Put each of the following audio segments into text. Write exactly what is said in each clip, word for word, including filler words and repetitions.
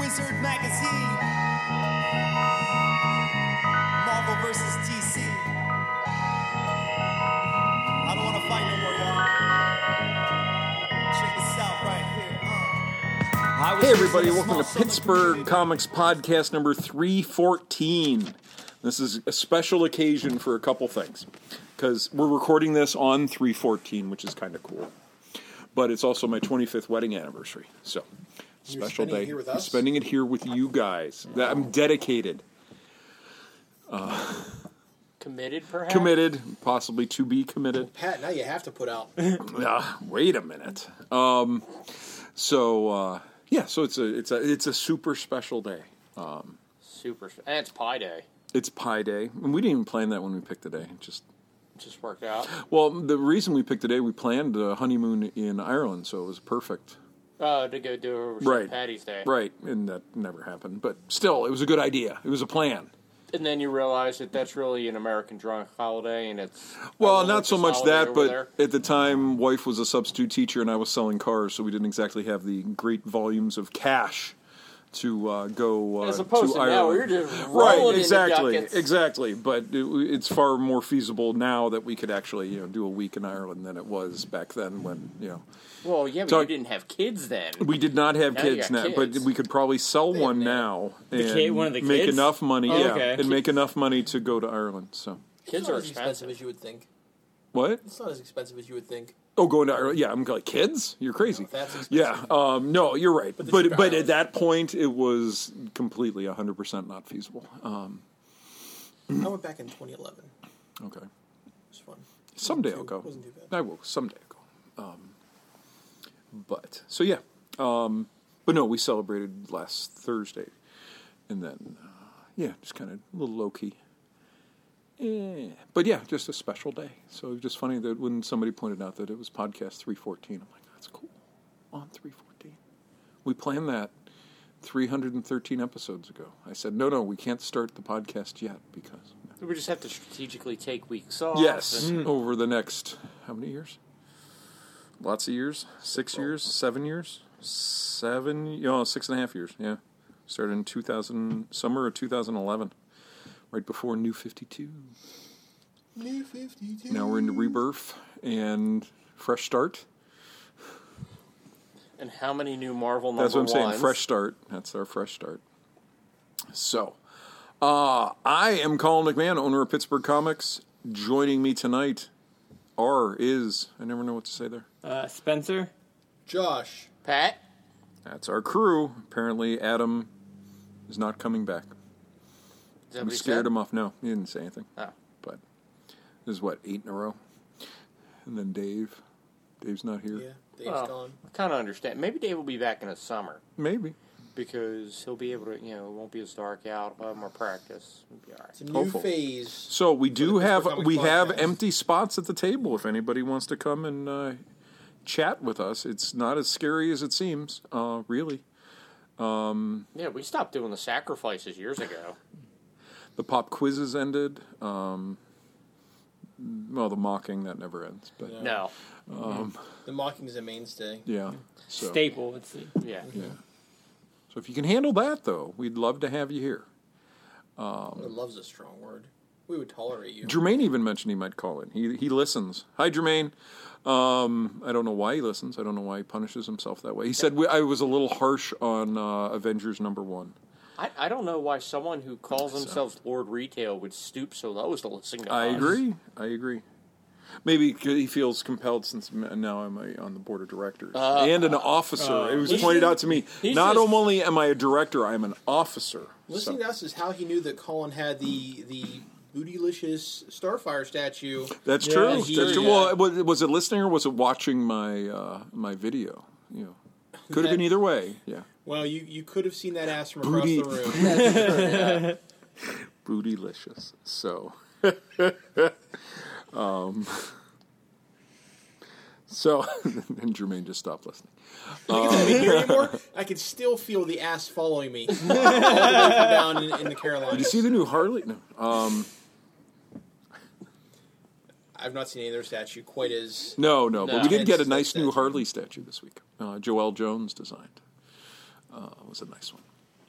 Wizard Magazine. Marvel versus D C. I don't want to fight no more, y'all. Check this out right here. Uh. Hey, everybody, welcome to Pittsburgh Comics Podcast number three fourteen. This is a special occasion for a couple things, because we're recording this on three fourteen, which is kind of cool. But it's also my twenty-fifth wedding anniversary, so You're special day. It here with us? I'm spending it here with you guys. That I'm dedicated. Uh, committed, perhaps? Committed, possibly to be committed. Pat, now you have to put out. uh, wait a minute. Um, so uh, yeah, so it's a it's a it's a super special day. Um, super, and it's Pi Day. It's Pi Day, and we didn't even plan that when we picked the day. It just just worked out. Well, the reason we picked the day, we planned a honeymoon in Ireland, so it was perfect. Oh, uh, to go do Saint right. Patty's Day. Right, and that never happened. But still, it was a good idea. It was a plan. And then you realize that that's really an American drunk holiday, and it's... Well, not so much that, but there. at the time, wife was a substitute teacher, and I was selling cars, so we didn't exactly have the great volumes of cash to uh, go uh, As opposed to, to Ireland. now, we're just rolling right, exactly, in the exactly. But it, it's far more feasible now that we could actually, you know, do a week in Ireland than it was back then. When you know, well, yeah, but so, you didn't have kids then. We did not have now kids now, kids. but we could probably sell one now and the kid, one of the make kids? enough money. Oh, yeah, okay. and make enough money to go to Ireland. So kids it's not are as expensive. expensive as you would think. what? It's not as expensive as you would think. Oh, going to Ireland? Yeah, I'm like, kids? You're crazy. No, that's expensive. Yeah, um, no, you're right. But But, but, but at that point, it was completely one hundred percent not feasible. Um, I went back in twenty eleven. okay. It was fun. Someday Wasn't I'll too- go. Wasn't too bad. I will. Someday I'll go. Um, but, so yeah. Um, but no, we celebrated last Thursday. And then, uh, yeah, just kind of a little low-key. Yeah. But yeah, just a special day. So it was just funny that when somebody pointed out that it was podcast three fourteen, I'm like, that's cool. On three fourteen. We planned that three hundred thirteen episodes ago. I said, no, no, we can't start the podcast yet because... We just have to strategically take weeks off. Yes, and, over the next, how many years? Lots of years? Six years? Seven years? Seven, you know, six and a half years, yeah. Started in two thousand, summer of two thousand eleven. Right before New fifty-two. New fifty-two. Now we're into Rebirth and Fresh Start. and how many new Marvel number That's what I'm saying, ones. Fresh Start. That's our Fresh Start. So, uh, I am Colin McMahon, owner of Pittsburgh Comics. Joining me tonight are, is, I never know what to say there. Uh, Spencer? Josh. Pat? That's our crew. Apparently, Adam is not coming back. Is that We what he scared said? him off. No, he didn't say anything. Oh. But this is what, eight in a row? And then Dave. Dave's not here. Yeah, Dave's Well, gone. I kind of understand. Maybe Dave will be back in the summer Maybe. because he'll be able to, you know, it won't be as dark out. We'll have more practice. It'll be all It's a right. new Hopeful. phase. So we do the have Pittsburgh Comics we have Podcast. empty spots at the table if anybody wants to come and uh, chat with us. It's not as scary as it seems, uh, really. Um, Yeah, we stopped doing the sacrifices years ago. the pop quizzes ended. Um, well, the mocking, that never ends. But Yeah. No. um, The mocking is a mainstay. yeah. So, Staple, let's see. Yeah. yeah. So if you can handle that, though, we'd love to have you here. Um, love's a strong word. We would tolerate you. Jermaine even mentioned he might call in. He he listens. Hi, Jermaine. Um, I don't know why he listens. I don't know why he punishes himself that way. He said we, I was a little harsh on uh, Avengers number one. I, I don't know why someone who calls themselves Lord Retail would stoop so low as to listen to I us. agree. I agree. Maybe he feels compelled since now I'm a, on the board of directors Uh, and an officer. uh, it was he's- pointed out to me. he's Not just- only am I a director, I'm an officer. Listening So- to us is how he knew that Colin had the the bootylicious Starfire statue. That's Yeah, true. he- That's true. yeah. Well, was, was it listening or was it watching my uh, my video? You know, could have been either way. Yeah. Well, you, you could have seen that ass from Booty. across the room. Bootylicious. So, um, so, and Jermaine just stopped listening. You can't be here anymore. I can still feel the ass following me all the way from down in, in the Carolinas. Did you see the new Harley? No. Um, I've not seen any other statue quite as. no, no, but No. we did get a Intense nice new statue. Harley statue this week. Uh, Joelle Jones designed. Uh, it was a nice one.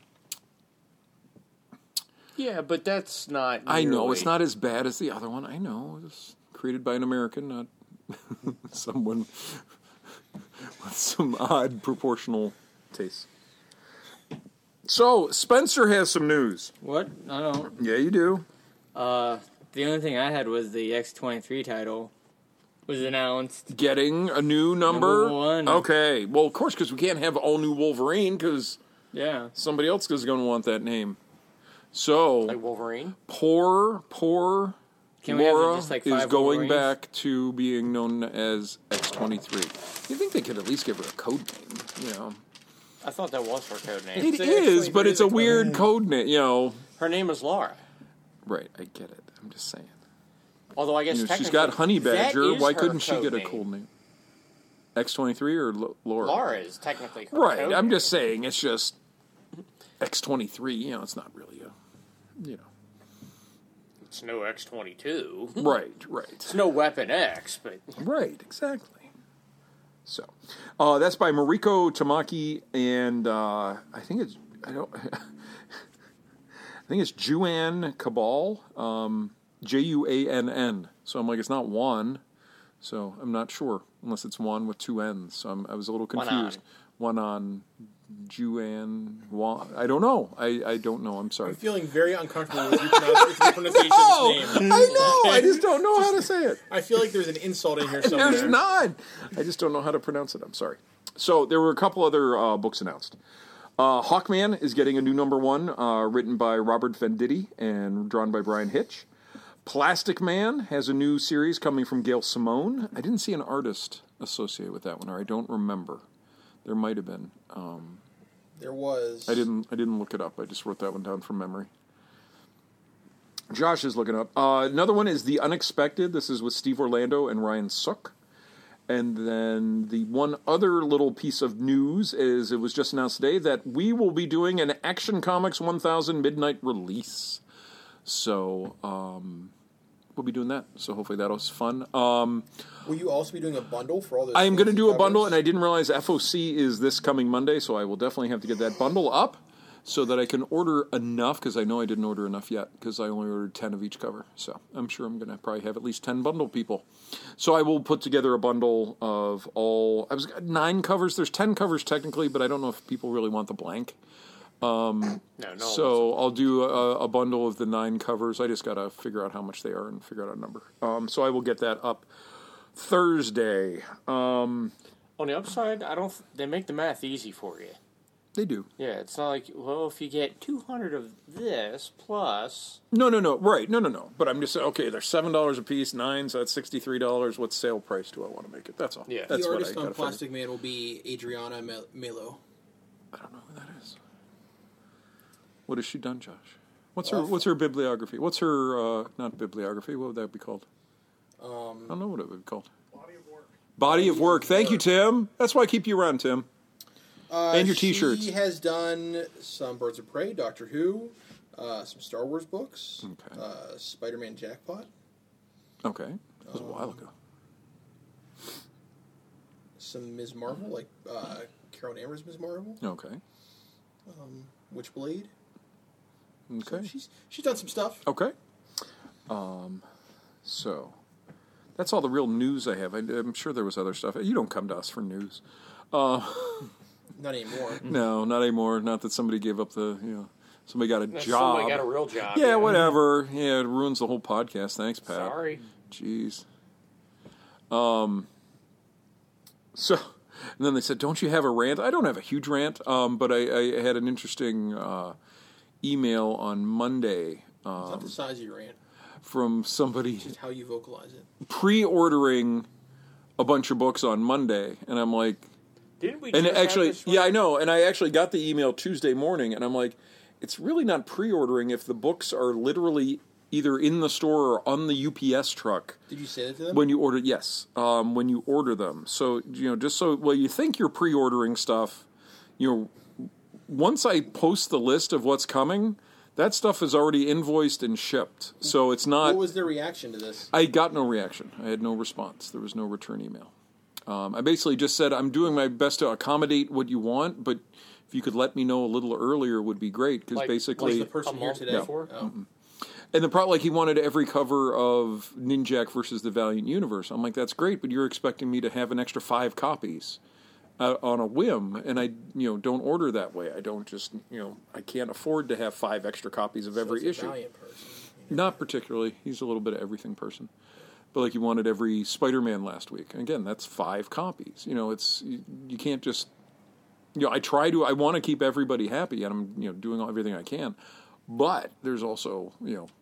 Yeah, but that's not. I know nearly- it's not as bad as the other one. I know it's created by an American, not someone with some odd proportional tastes. So Spencer has some news. What? I don't. Yeah, you do. Uh, the only thing I had was the X twenty-three title was announced. Getting a new number. Number one. Okay. Well, of course, because we can't have all new Wolverine because Yeah. somebody else is going to want that name. So Like Wolverine? poor, poor Can we have Laura just like is five going Wolverines? back to being known as X twenty-three. You think they could at least give her a code name? You know, I thought that was her code name. it It's is, but actually- it's a it's a weird code. code name. You know, Her name is Laura. right? I get it. I'm just saying. Although I guess You know, she's technically got Honey that Badger. is Why her couldn't she code get a name. cool name? X twenty-three or L- Laura? Laura is technically her Right. code I'm name. just saying. It's just X twenty-three. You know, it's not really a. You know. It's no X twenty-two. Right. Right. It's no Weapon X, but Right, exactly. So, uh, that's by Mariko Tamaki, and uh, I think it's I don't I think it's Juan Cabal, um, J U A N N. So I'm like, it's not one. So I'm not sure unless it's one with two N's. So I'm, I was a little One confused. One on Juan. Juan. I don't know. I, I don't know. I'm sorry. I'm feeling very uncomfortable with your, pronounce- with your pronunciation No, of this name. I know. I just don't know how to say it. I feel like there's an insult in here somewhere. There's not. I just don't know how to pronounce it. I'm sorry. So there were a couple other uh, books announced. Uh, Hawkman is getting a new number one, uh, written by Robert Venditti and drawn by Brian Hitch. Plastic Man has a new series coming from Gail Simone. I didn't see an artist associated with that one, or I don't remember. There might have been. Um, There was. I didn't. I didn't look it up. I just wrote that one down from memory. Josh is looking up. Uh, another one is The Unexpected. This is with Steve Orlando and Ryan Sook. And then the one other little piece of news is it was just announced today that we will be doing an Action Comics one thousand midnight release. So um, we'll be doing that. So hopefully that was fun. Um, Will you also be doing a bundle for all those? I am going to fancy do a bundle, covers? and I didn't realize F O C is this coming Monday, so I will definitely have to get that bundle up so that I can order enough, because I know I didn't order enough yet, because I only ordered ten of each cover. So I'm sure I'm going to probably have at least ten bundle people. So I will put together a bundle of all... I was nine covers. There's ten covers technically, but I don't know if people really want the blank. no, no. So I'll do a, a bundle of the nine covers. I just got to figure out how much they are and figure out a number. Um, so I will get that up Thursday. Um, On the upside, I don't. They make the math easy for you. they do. Yeah, it's not like, well, if you get two hundred of this plus, No, no, no. Right. No, no, no. But I'm just saying, okay, they're seven dollars a piece, nine, so that's sixty-three dollars. What sale price do I want to make it? That's all. Yeah. That's The what artist I on gotta figure. Plastic Man will be Adriana Mel- Melo. I don't know who that is. What has she done, Josh? What's her Awful. What's her bibliography? What's her uh, not bibliography? What would that be called? Um, I don't know what it would be called. Body of work. Body of work. Thank you, Tim. That's why I keep you around, Tim. uh, And your T-shirts. She has done some Birds of Prey, Doctor Who, uh, some Star Wars books, Okay. uh, Spider-Man Jackpot, Okay, that was a while ago. some Miz Marvel, like uh, Carol Danvers' Miz Marvel, Okay. Witchblade. So Okay. she's she's done some stuff. Okay. Um, so that's all the real news I have. I, I'm sure there was other stuff. You don't come to us for news. Not anymore. No, not anymore. Not that somebody gave up the, you know, somebody got a no, job. somebody got a real job. yeah, whatever. Yeah, it ruins the whole podcast. Thanks, Pat. Sorry. Jeez. Um. So, and then they said, "Don't you have a rant?" I don't have a huge rant, um, but I, I had an interesting uh, email on Monday It's um, not the size of your rant, from somebody it's how you vocalize it. pre-ordering a bunch of books on Monday, and I'm like, Didn't we? and just actually, have this yeah, right? I know, and I actually got the email Tuesday morning, and I'm like, it's really not pre-ordering if the books are literally either in the store or on the U P S truck. Did you say that to them? When you order, yes, um, when you order them. So, you know, just so, well, you think you're pre-ordering stuff, you know, once I post the list of what's coming, that stuff is already invoiced and shipped. So it's not, what was their reaction to this? I got no reaction. I had no response. There was no return email. Um, I basically just said I'm doing my best to accommodate what you want, but if you could let me know a little earlier would be great because Like- basically. Was the person A here month today? before? Oh. And the problem, like, he wanted every cover of Ninjak versus the Valiant Universe. I'm like, that's great, but you're expecting me to have an extra five copies uh, on a whim, and I, you know, don't order that way. I don't just, you know, I can't afford to have five extra copies of every So it's a issue. Valiant person. Not particularly. He's a little bit of everything person. But, like, he wanted every Spider-Man last week. And again, that's five copies. You know, it's, you, you can't just, you know, I try to, I want to keep everybody happy, and I'm, you know, doing everything I can. But there's also, you know,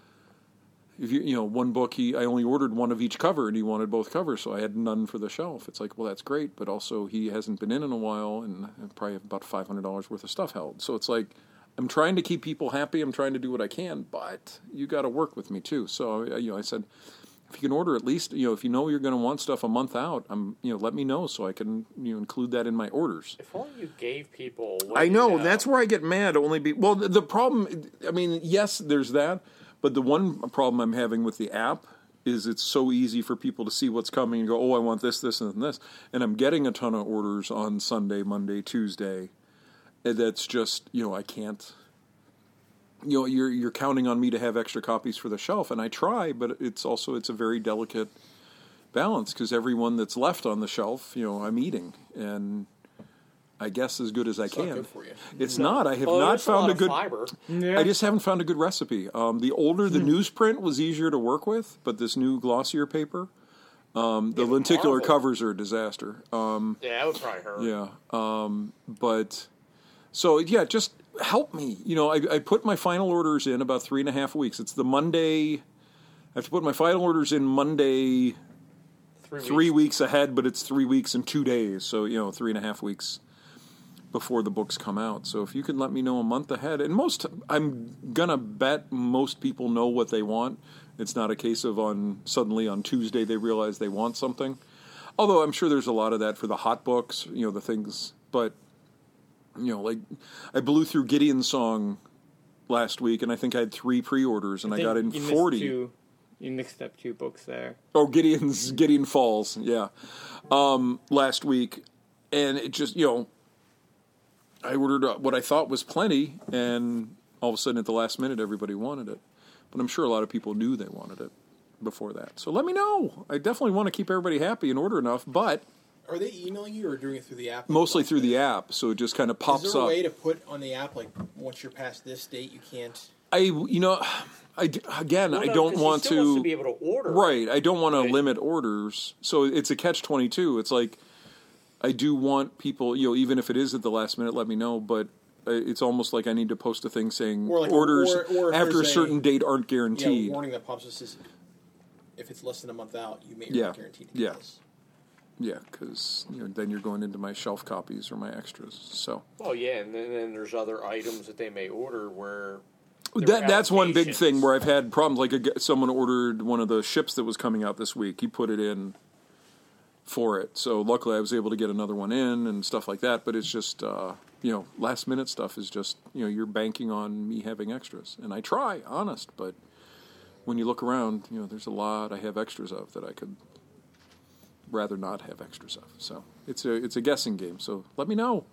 if you you know one book he I only ordered one of each cover and he wanted both covers, so I had none for the shelf. It's like, well, that's great, but also he hasn't been in in a while and I probably have about five hundred dollars worth of stuff held. So it's like I'm trying to keep people happy. I'm trying to do what I can, but you got to work with me too. So you know I said, if you can order at least, you know if you know you're going to want stuff a month out, I'm you know let me know so I can you know include that in my orders. If only you gave people. a way I know now. that's where I get mad. Only be well, the, the problem. I mean, yes, there's that, but the one problem I'm having with the app is it's so easy for people to see what's coming and go, oh, I want this, this, and this, and I'm getting a ton of orders on Sunday, Monday, Tuesday. And that's just you know I can't. You know, you're you're counting on me to have extra copies for the shelf, and I try, but it's also it's a very delicate balance because everyone that's left on the shelf, you know, I'm eating, and I guess as good as I It's not can. good for you. It's not. I have Well, not there's found a, lot a of good. fiber. Yeah. I just haven't found a good recipe. Um, the older the newsprint was easier to work with, but this new glossier paper, um, the Yeah, but lenticular Marvel- covers are a disaster. Um, Yeah, that would probably hurt. yeah, um, but so yeah, just help me. You know, I, I put my final orders in about three and a half weeks. It's the Monday. I have to put my final orders in Monday Three, three weeks. weeks ahead, but it's three weeks and two days. So you know, three and a half weeks before the books come out. So if you can let me know a month ahead, and most, I'm gonna bet most people know what they want. It's not a case of on suddenly on Tuesday they realize they want something. Although I'm sure there's a lot of that for the hot books, you know, the things. But you know, like I blew through Gideon's Song last week, and I think I had three pre-orders, and I, think got in you missed forty. two- You mixed up two books there. Oh, Gideon's Gideon Falls, yeah. Um, last week, and it just you know, I ordered uh, what I thought was plenty, and all of a sudden at the last minute, everybody wanted it. But I'm sure a lot of people knew they wanted it before that. So let me know. I definitely want to keep everybody happy and order enough, but Are they emailing you or doing it through the app? mostly through the app. So it just kind of pops Is there a up. way to put on the app like once you're past this date you can't? I you know, I again Well, I no, don't 'cause he want still to. wants to be able to order. Right. I don't want to Right. limit orders. So it's a catch twenty-two. It's like I do want people, you know, even if it is at the last minute, let me know. But uh, it's almost like I need to post a thing saying Or like- orders or- or if after a there's a- certain date aren't Yeah, guaranteed. warning that pops up says if it's less than a month out, you may Yeah. not guaranteed to Yeah. get this. Yeah, because you know, then you're going into my shelf copies or my extras. So Well, yeah, and then, then there's other items that they may order where there that are that's one big thing allocations. where I've had problems. Like a, g- someone ordered one of the ships that was coming out this week. He put it in for it. So luckily I was able to get another one in and stuff like that. But it's just, uh, you know, last minute stuff is just, you know, you're banking on me having extras. And I try, honest, but when you look around, you know, there's a lot I have extras of that I could rather not have extras of. So it's a, it's a guessing game. So let me know.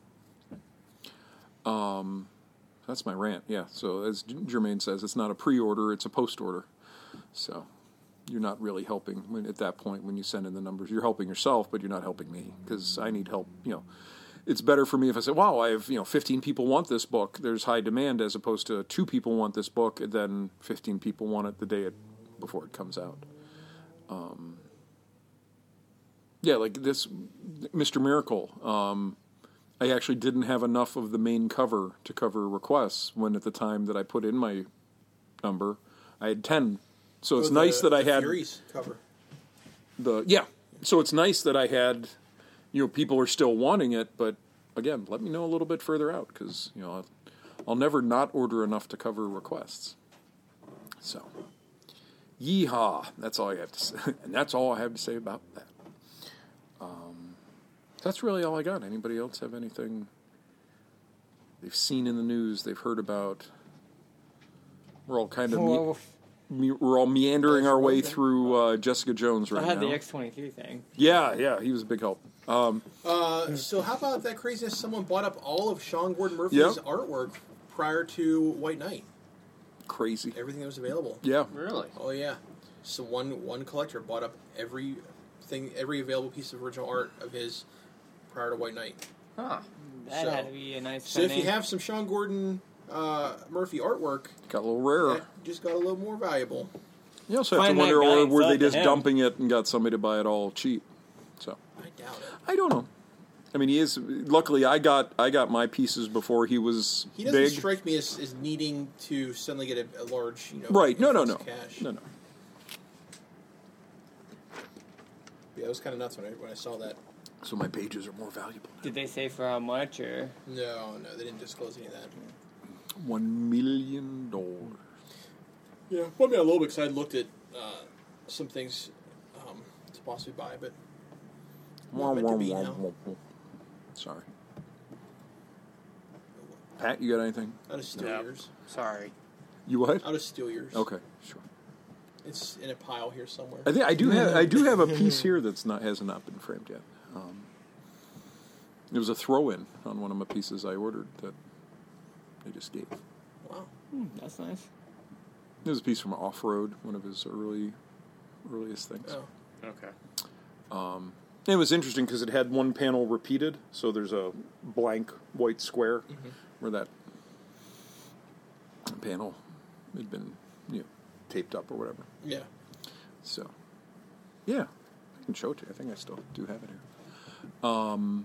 Um, that's my rant. Yeah. So as Jermaine says, it's not a pre-order, it's a post-order. So you're not really helping when, at that point when you send in the numbers. You're helping yourself, but you're not helping me because I need help. You know, it's better for me if I say, "Wow, I have you know fifteen people want this book." There's high demand as opposed to two people want this book and then fifteen people want it the day it, before it comes out. Um, yeah, like this, Mister Miracle. Um, I actually didn't have enough of the main cover to cover requests when at the time that I put in my number, I had ten. So it's Oh, nice the- that I the had Furies cover. the yeah. So it's nice that I had, you know, people are still wanting it, but again, let me know a little bit further out because you know I'll, I'll never not order enough to cover requests. So, yeehaw! That's all I have to say, and that's all I have to say about that. Um, that's really all I got. Anybody else have anything they've seen in the news, they've heard about? We're all kind of Well, me- me- we're all meandering Oh, our way okay. through uh, Jessica Jones right I had now. the X twenty-three thing. Yeah, yeah, he was a big help. Um, Uh, so how about that craziness? Someone bought up all of Sean Gordon Murphy's Yep. artwork prior to White Knight. crazy. Everything that was available. Yeah. Really? Oh yeah. So one one collector bought up every thing, every available piece of original art of his prior to White Knight. Huh. That So- had to be a nice. So if penny. you have some Sean Gordon uh, Murphy artwork, Got a little rarer. that just got a little more valuable. You also have Find to that wonder, guy or and were sell they it to just him. dumping it and got somebody to buy it all cheap? So I doubt it. I don't know. I mean, he is. Luckily, I got I got my pieces before he was He doesn't big. strike me as, as needing to suddenly get a, a large, you know, Right? No, no, no, influx of cash. no, no. Yeah, it was kind of nuts when I when I saw that. So my pages are more valuable. Did they say for how much or? No, no, they didn't disclose any of that. One million dollars. Yeah, well, I mean, a little bit because I looked at uh, some things um, to possibly buy, but not meant to be now. Sorry, Pat. You got anything? I'll just steal No. yours. Sorry. You what? I'll just steal yours. Okay, sure. It's in a pile here somewhere. I think I do have I do have a piece here that's not hasn't not been framed yet. Um, it was a throw-in on one of my pieces I ordered that they just gave. Wow. Hmm, that's nice. It was a piece from Off Road, one of his early earliest things. Oh. Okay. It was interesting because it had one panel repeated, so there's a blank white square Mm-hmm. where that panel had been, you know, taped up or whatever. Yeah. So, yeah, I can show it to you. I think I still do have it here. Um,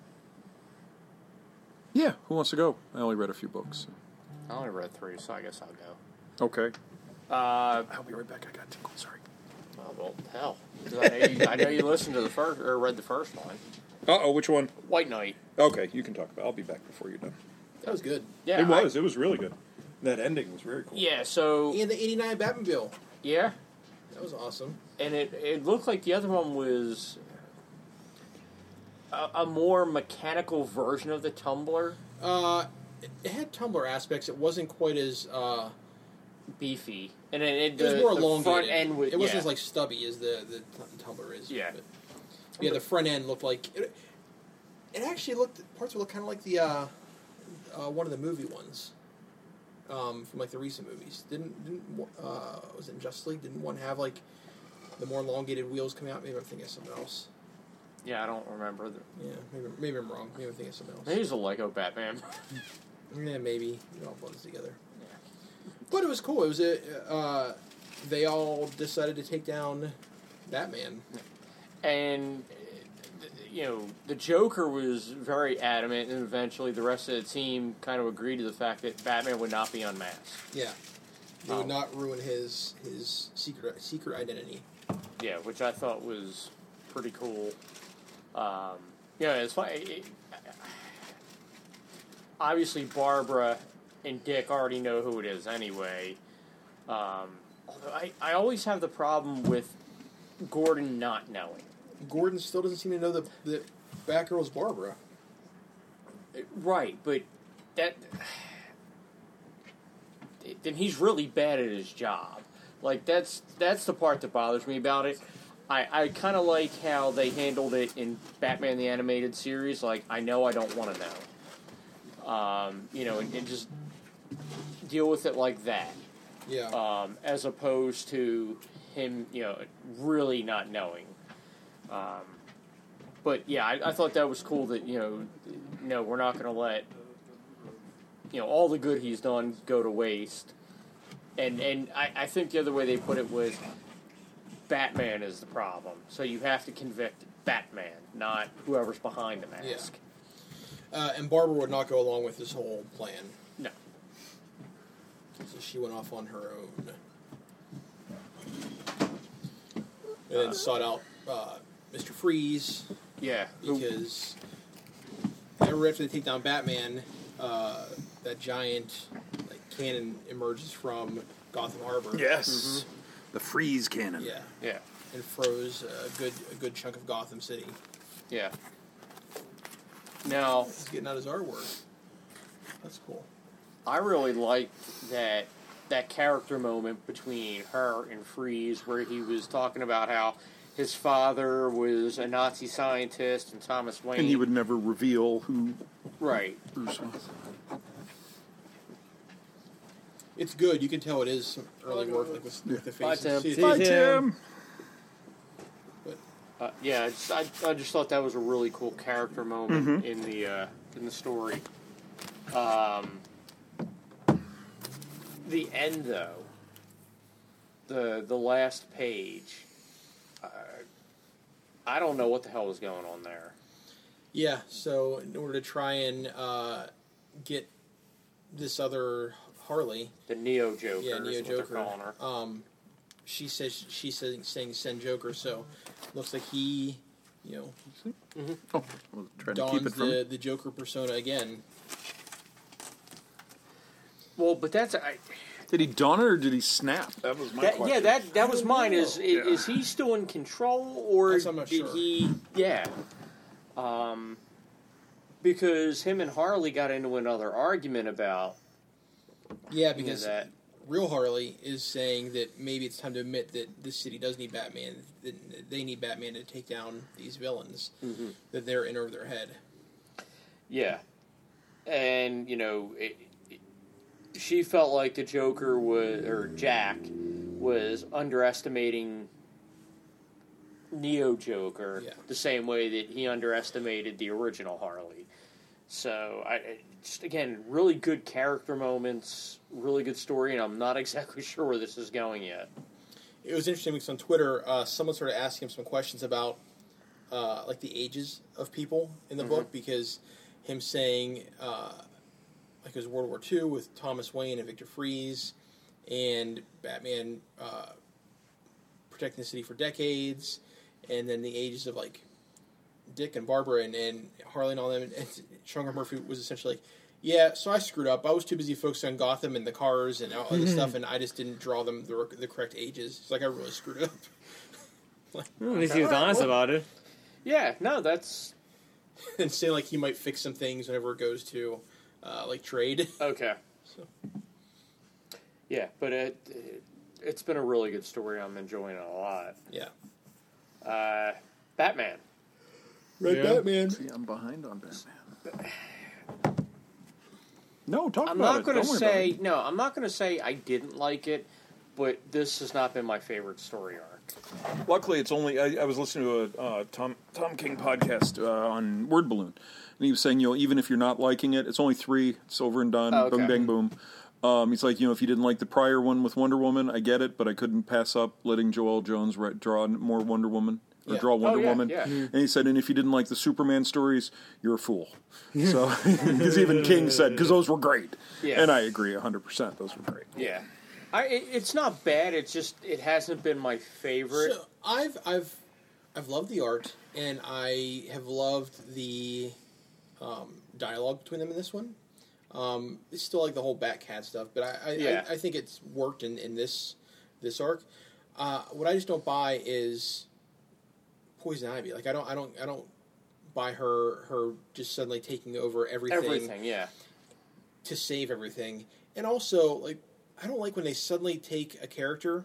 yeah, who wants to go? I only read a few books. I only read three, so I guess I'll go. Okay. Uh, I'll be right back. I got tinkle. Sorry. oh, well, hell. 'Cause I know, you, I know you listened to the first, or read the first one. Uh oh, which one? White Knight. Okay, you can talk about it. I'll be back before you're done. That was good. Yeah, it I- was. It was really good. That ending was very cool. yeah, so, And the eighty-nine Batmobile. yeah. That was awesome. And it, it looked like the other one was a, a more mechanical version of the Tumbler. Uh, it, it had Tumblr aspects. It wasn't quite as uh, Beefy. And it, it, it was the, more the elongated. front end was, it wasn't yeah. as like stubby as the the t- Tumblr is. Yeah. But, yeah, the front end looked like it. It actually looked parts of it looked kind of like the uh, uh, one of the movie ones. Um, from like the recent movies, didn't didn't uh, was it in Justice League? Didn't one have like the more elongated wheels coming out? Maybe I'm thinking of something else. Yeah, I don't remember. The, Yeah, maybe maybe I'm wrong. Maybe I'm thinking of something else. maybe it was a Lego Batman. Yeah, maybe it all blends together. But it was cool. It was a uh, they all decided to take down Batman. And, uh, you know, the Joker was very adamant, and eventually the rest of the team kind of agreed to the fact that Batman would not be unmasked. Yeah, they Oh. would not ruin his his secret secret identity. Yeah, which I thought was pretty cool. Um, yeah, it's funny. It, obviously, Barbara and Dick already know who it is anyway. Um, although I, I always have the problem with Gordon not knowing. Gordon still doesn't seem to know that that Batgirl's Barbara. Right, but that then he's really bad at his job. Like that's that's the part that bothers me about it. I, I kind of like how they handled it in Batman the Animated Series. Like I know I don't want to know, um, you know, and, and just deal with it like that, Yeah, um, as opposed to him, you know, really not knowing. Um, but yeah, I, I thought that was cool that, you know, no, we're not going to let, you know, all the good he's done go to waste. And and I, I think the other way they put it was Batman is the problem. So you have to convict Batman, not whoever's behind the mask. uh, and Barbara would not go along with this whole plan, No. so she went off on her own, and then sought out uh, Mister Freeze. Yeah. Who- Because ever after they take down Batman, uh, that giant like cannon emerges from Gotham Harbor. Yes. The freeze cannon. Yeah, yeah. and froze a good a good chunk of Gotham City. Yeah. Now, He's getting out his artwork. That's cool. I really liked that that character moment between her and Freeze, where he was talking about how his father was a Nazi scientist and Thomas Wayne, And he would never reveal who right. Bruce was. It's good. You can tell it is some early work, like with, with the Bye, faces. Tim. See, See Bye, Tim. Tim. but Uh, yeah, I just, I, I just thought that was a really cool character moment in the uh, in the story. Um, the end, though, the the last page, uh, I don't know what the hell was going on there. yeah, so in order to try and uh, get this other Harley, The Neo Joker, yeah, Neo is what they're Joker, calling her. um, she says she's saying, saying send Joker, so looks like he, you know, Oh, well, trying to keep dons it from the, the Joker persona again. Well, but that's I, Did he don it or did he snap? That was my that, question. yeah, that that was don't mine. know. Is, is Yeah. is he still in control, or That's I'm not did sure. he? Yeah, um, because him and Harley got into another argument about Yeah, you know, because that. real Harley is saying that maybe it's time to admit that this city does need Batman. That they need Batman to take down these villains. Mm-hmm. That they're in over their head. Yeah, and you know, it, it, she felt like the Joker was, or Jack, was underestimating Neo Joker Yeah. the same way that he underestimated the original Harley. So, I I- just again, really good character moments, really good story, and I'm not exactly sure where this is going yet. It was interesting because on Twitter, uh, someone started asking him some questions about uh, like the ages of people in the Mhm. book, because him saying uh, like it was World War Two with Thomas Wayne and Victor Freeze, and Batman uh, protecting the city for decades, and then the ages of like Dick and Barbara and, and Harley and all them. And, and Stronger Murphy was essentially like, yeah, so I screwed up. I was too busy focusing on Gotham and the cars and all this stuff, and I just didn't draw them the, the correct ages. It's like I really screwed up. Well, at least he was honest about it. Yeah, no, that's And saying like he might fix some things whenever it goes to uh, like trade. okay. So. Yeah, but it, it it's been a really good story. I'm enjoying it a lot. Yeah. Uh, Batman. Red Yeah. Batman. See, I'm behind on Batman. No, talk I'm about not it. going to Don't worry about say it. no. I'm not going to say I didn't like it, but this has not been my favorite story arc. Luckily, it's only. I, I was listening to a uh, Tom Tom King podcast uh, on Word Balloon, and he was saying, you know, even if you're not liking it, it's only three. It's over and done. Oh, okay. Boom, bang, boom. Um, he's like, you know, if you didn't like the prior one with Wonder Woman, I get it, but I couldn't pass up letting Joel Jones re- draw more Wonder Woman or Yeah. draw Wonder Oh, yeah, Woman. yeah. And he said, and if you didn't like the Superman stories, you're a fool. So, because even King said, because those were great, Yeah. and I agree a hundred percent. Those were great. Yeah, I it, it's not bad. It's just it hasn't been my favorite. So I've I've I've loved the art, and I have loved the um, dialogue between them in this one. Um, it's still like the whole Batcat stuff, but I I, Yeah. I I think it's worked in, in this this arc. Uh, what I just don't buy is Poison Ivy. Like I don't I don't I don't buy her her just suddenly taking over everything, Everything, yeah, to save everything. And also, like, I don't like when they suddenly take a character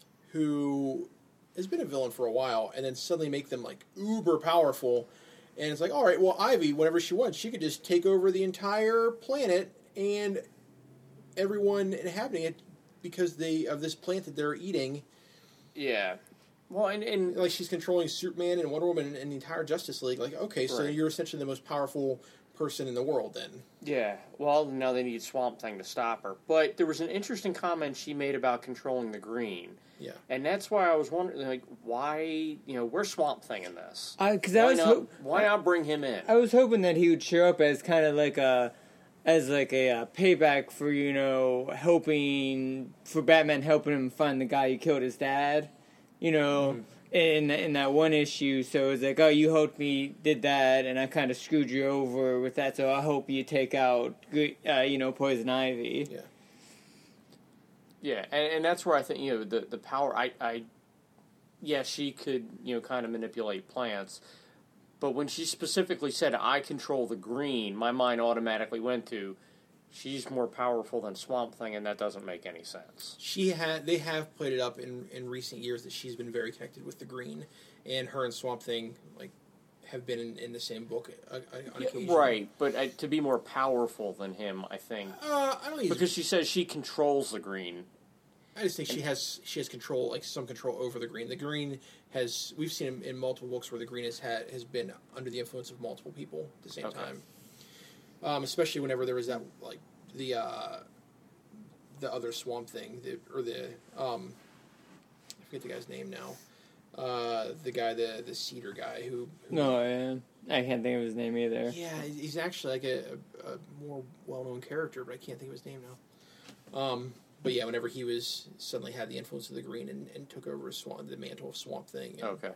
who has been a villain for a while and then suddenly make them, like, uber powerful. And it's like, all right, well, Ivy, whenever she wants, she could just take over the entire planet and everyone inhabiting it because they of this plant that they're eating. yeah. Well, and, and Like, she's controlling Superman and Wonder Woman and, and the entire Justice League. Like, okay, so Right. you're essentially the most powerful person in the world then. yeah. Well, now they need Swamp Thing to stop her. But there was an interesting comment she made about controlling the Green, Yeah. and that's why I was wondering, like, why you know where's Swamp Thing in this? Because I Why was not? ho- why not bring him in? I was hoping that he would show up as kind of like a, as like a uh, payback for you know helping for Batman helping him find the guy who killed his dad, you know, in in that one issue. So it's like, oh, you helped me, did that, and I kind of screwed you over with that. So I hope you take out, uh, you know, Poison Ivy. Yeah. Yeah, and, and that's where I think you know the the power. I, I, yeah, she could you know kind of manipulate plants, but when she specifically said I control the Green, my mind automatically went to she's more powerful than Swamp Thing, and that doesn't make any sense. She had they have played it up in, in recent years that she's been very connected with the Green, and her and Swamp Thing like have been in, in the same book uh, on Yeah, occasion. right, but uh, to be more powerful than him, I think, Uh, I don't think because she says she controls the Green. I just think she has she has control, like some control over the Green. The Green has we've seen in, in multiple books where the Green has had has been under the influence of multiple people at the same Okay. time. Um, especially whenever there was that like the uh, the other Swamp Thing, the, or the um, I forget the guy's name now. Uh, the guy, the the Cedar guy who, who No, yeah. I can't think of his name either. yeah, he's actually like a, a, a more well known character, but I can't think of his name now. Um, but yeah, whenever he was suddenly had the influence of the Green and, and took over Swamp, the mantle of Swamp Thing. And Okay,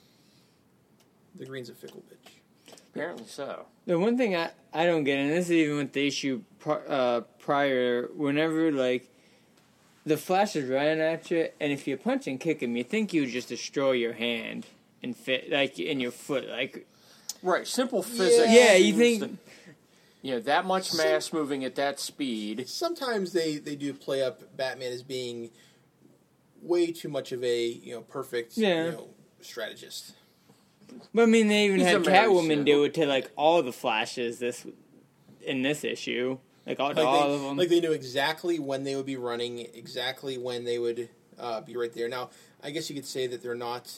the Green's a fickle bitch. apparently so. The one thing I, I don't get, and this is even with the issue pri- uh, prior, whenever, like, the Flash is running at you, and if you punch and kick him, you think you would just destroy your hand and fit, like, in your foot. Like, Right, simple physics. Yeah, you seems think- that- you know, that much Sim- mass moving at that speed. Sometimes they, they do play up Batman as being way too much of a you know perfect Yeah. you know strategist. but I mean, they even He's had a Mary Catwoman Sue. do it to, like, all the Flashes this in this issue. Like, all, Like all they, of them. like they knew exactly when they would be running, exactly when they would uh, be right there. Now, I guess you could say that they're not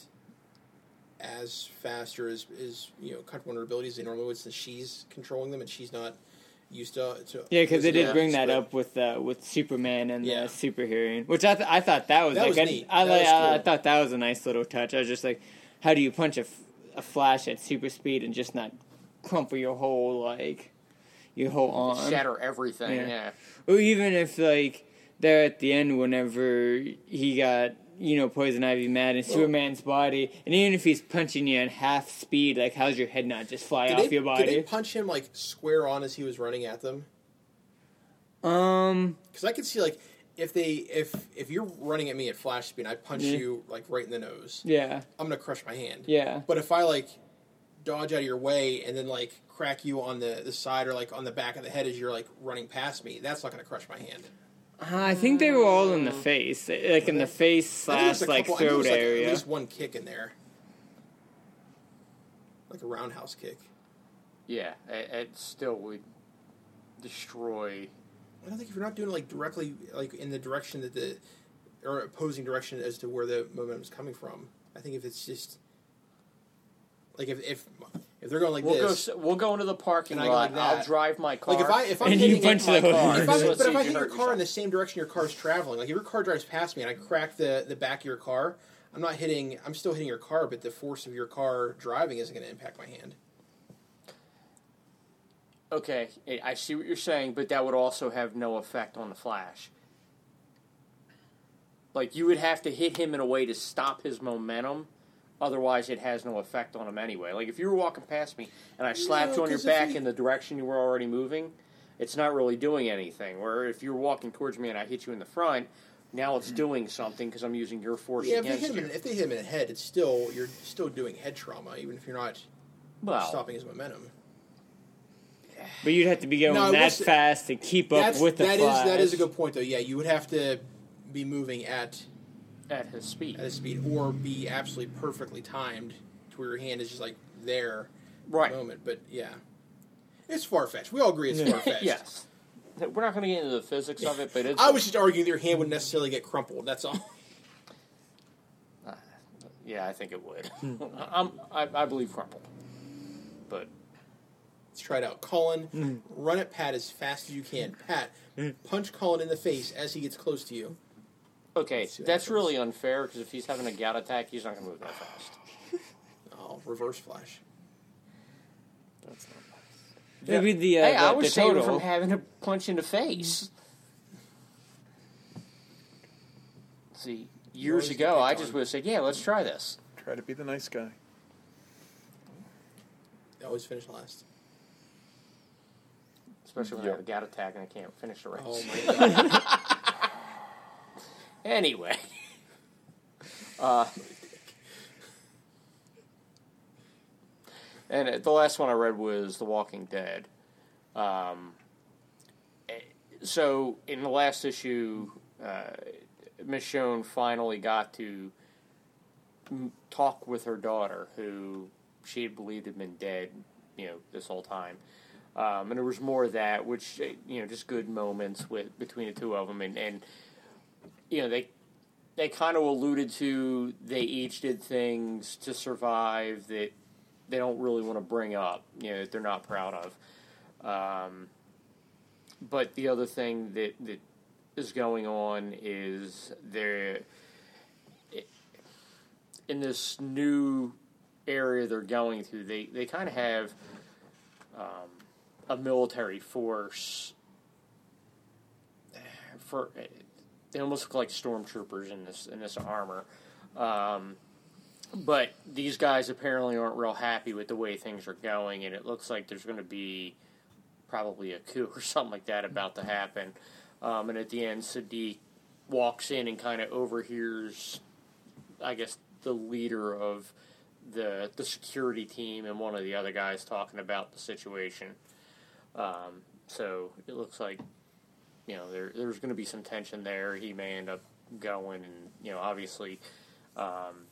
as fast or as, as you know cut vulnerabilities as they normally would, since she's controlling them and she's not used to. to Yeah, because they did yeah, bring that but- up with uh, with Superman and Yeah. the super hearing, which I th- I thought that was That like was I, neat. I, That like- was I, I cool. thought that was a nice little touch. I was just like, how do you punch a, f- a Flash at super speed and just not crumple your whole like your whole arm? Shatter everything, Yeah. yeah. Or even if like they're at the end whenever he got you know Poison Ivy mad in Superman's body, and even if he's punching you at half speed, like how's your head not just fly Did off they, your body? did they punch him like square on as he was running at them? um. Because I could see like if they if if you're running at me at flash speed, I punch Yeah. you like right in the nose. Yeah. I'm gonna crush my hand. Yeah. But if I like dodge out of your way and then like crack you on the, the side or like on the back of the head as you're like running past me, that's not gonna crush my hand. I think they were all in the face, like in the face I think there's slash a like couple- I think throat there's, like, area. At least one kick in there, like a roundhouse kick. Yeah, it, it still would destroy. I don't think if you're not doing it like directly like in the direction that the or opposing direction as to where the momentum is coming from. I think if it's just like if if if they're going like We'll this. go. s- We'll go into the parking And I go lot. like I'll that. drive my car. Like if I if I'm And you hitting punch my the car, horn. if I, So let's but see if I if you hit your hurt car in yourself. the same direction your car's traveling, like if your car drives past me and I crack the, the back of your car, I'm not hitting. I'm still hitting your car, but the force of your car driving isn't going to impact my hand. Okay, I I see what you're saying, but that would also have no effect on the Flash. Like, you would have to hit him in a way to stop his momentum, otherwise it has no effect on him anyway. Like, if you were walking past me and I slapped No, you on your 'cause if back he- in the direction you were already moving, it's not really doing anything. Where if you're walking towards me and I hit you in the front, now it's doing something because I'm using your force Yeah, if they against hit him you. in, if they hit him in the head, it's still you're still doing head trauma, even if you're not Well, stopping his momentum. But you'd have to be going No, I will that say- fast to keep up That's, with the that is Flash. that is a good point though. Yeah, you would have to be moving at at his speed. at a speed or be absolutely perfectly timed to where your hand is just like there Right. moment. But yeah, it's far fetched. We all agree it's far fetched. Yes. We're not going to get into the physics of it, but it's... I was just arguing that your hand wouldn't necessarily get crumpled. That's all. Yeah, I think it would. I'm, I, I believe crumple. But Let's try it out. Colin, run at Pat as fast as you can. Pat, punch Colin in the face as he gets close to you. okay, Let's see what that's happens. really unfair because if he's having a gout attack, he's not going to move that fast. Oh, reverse flash. That's not Maybe the, uh, hey, the, I was the saving total. from having a punch in the face. See, years always ago, get I picked just on. would have said, "Yeah, let's try this." Try to be the nice guy. I always finish last. Especially when I have a gout attack and I can't finish the race. Oh my god. Anyway, uh, and uh, the last one I read was The Walking Dead. Um, it, so in the last issue, uh, Michonne finally got to m- talk with her daughter, who she had believed had been dead, you know, this whole time. Um, and there was more of that, which, you know, just good moments with between the two of them. And, and you know, they they kind of alluded to they each did things to survive that they don't really want to bring up, you know, that they're not proud of. Um, but the other thing that, that is going on is they're in this new area they're going to, they, they kind of have um, a military force for they almost look like stormtroopers in this in this armor, um, but these guys apparently aren't real happy with the way things are going, and it looks like there's going to be probably a coup or something like that about to happen. Um, and at the end, Sadiq walks in and kind of overhears, I guess, the leader of the the security team and one of the other guys talking about the situation. Um, so it looks like, you know, there there's going to be some tension there. He may end up going, and, you know, obviously, um,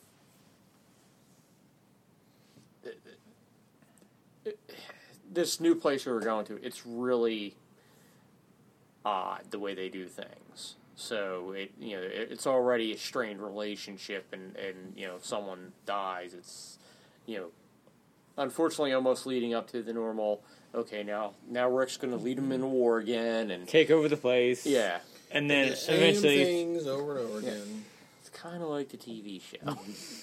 it, it, this new place we were going to, it's really odd the way they do things. So it, you know, it, it's already a strained relationship, and, and you know, if someone dies, it's, you know, unfortunately almost leading up to the normal. Okay, now now Rick's going to lead him into war again, and Take over the place. yeah, And then the same eventually. things over and over again. it's kind of like the T V show.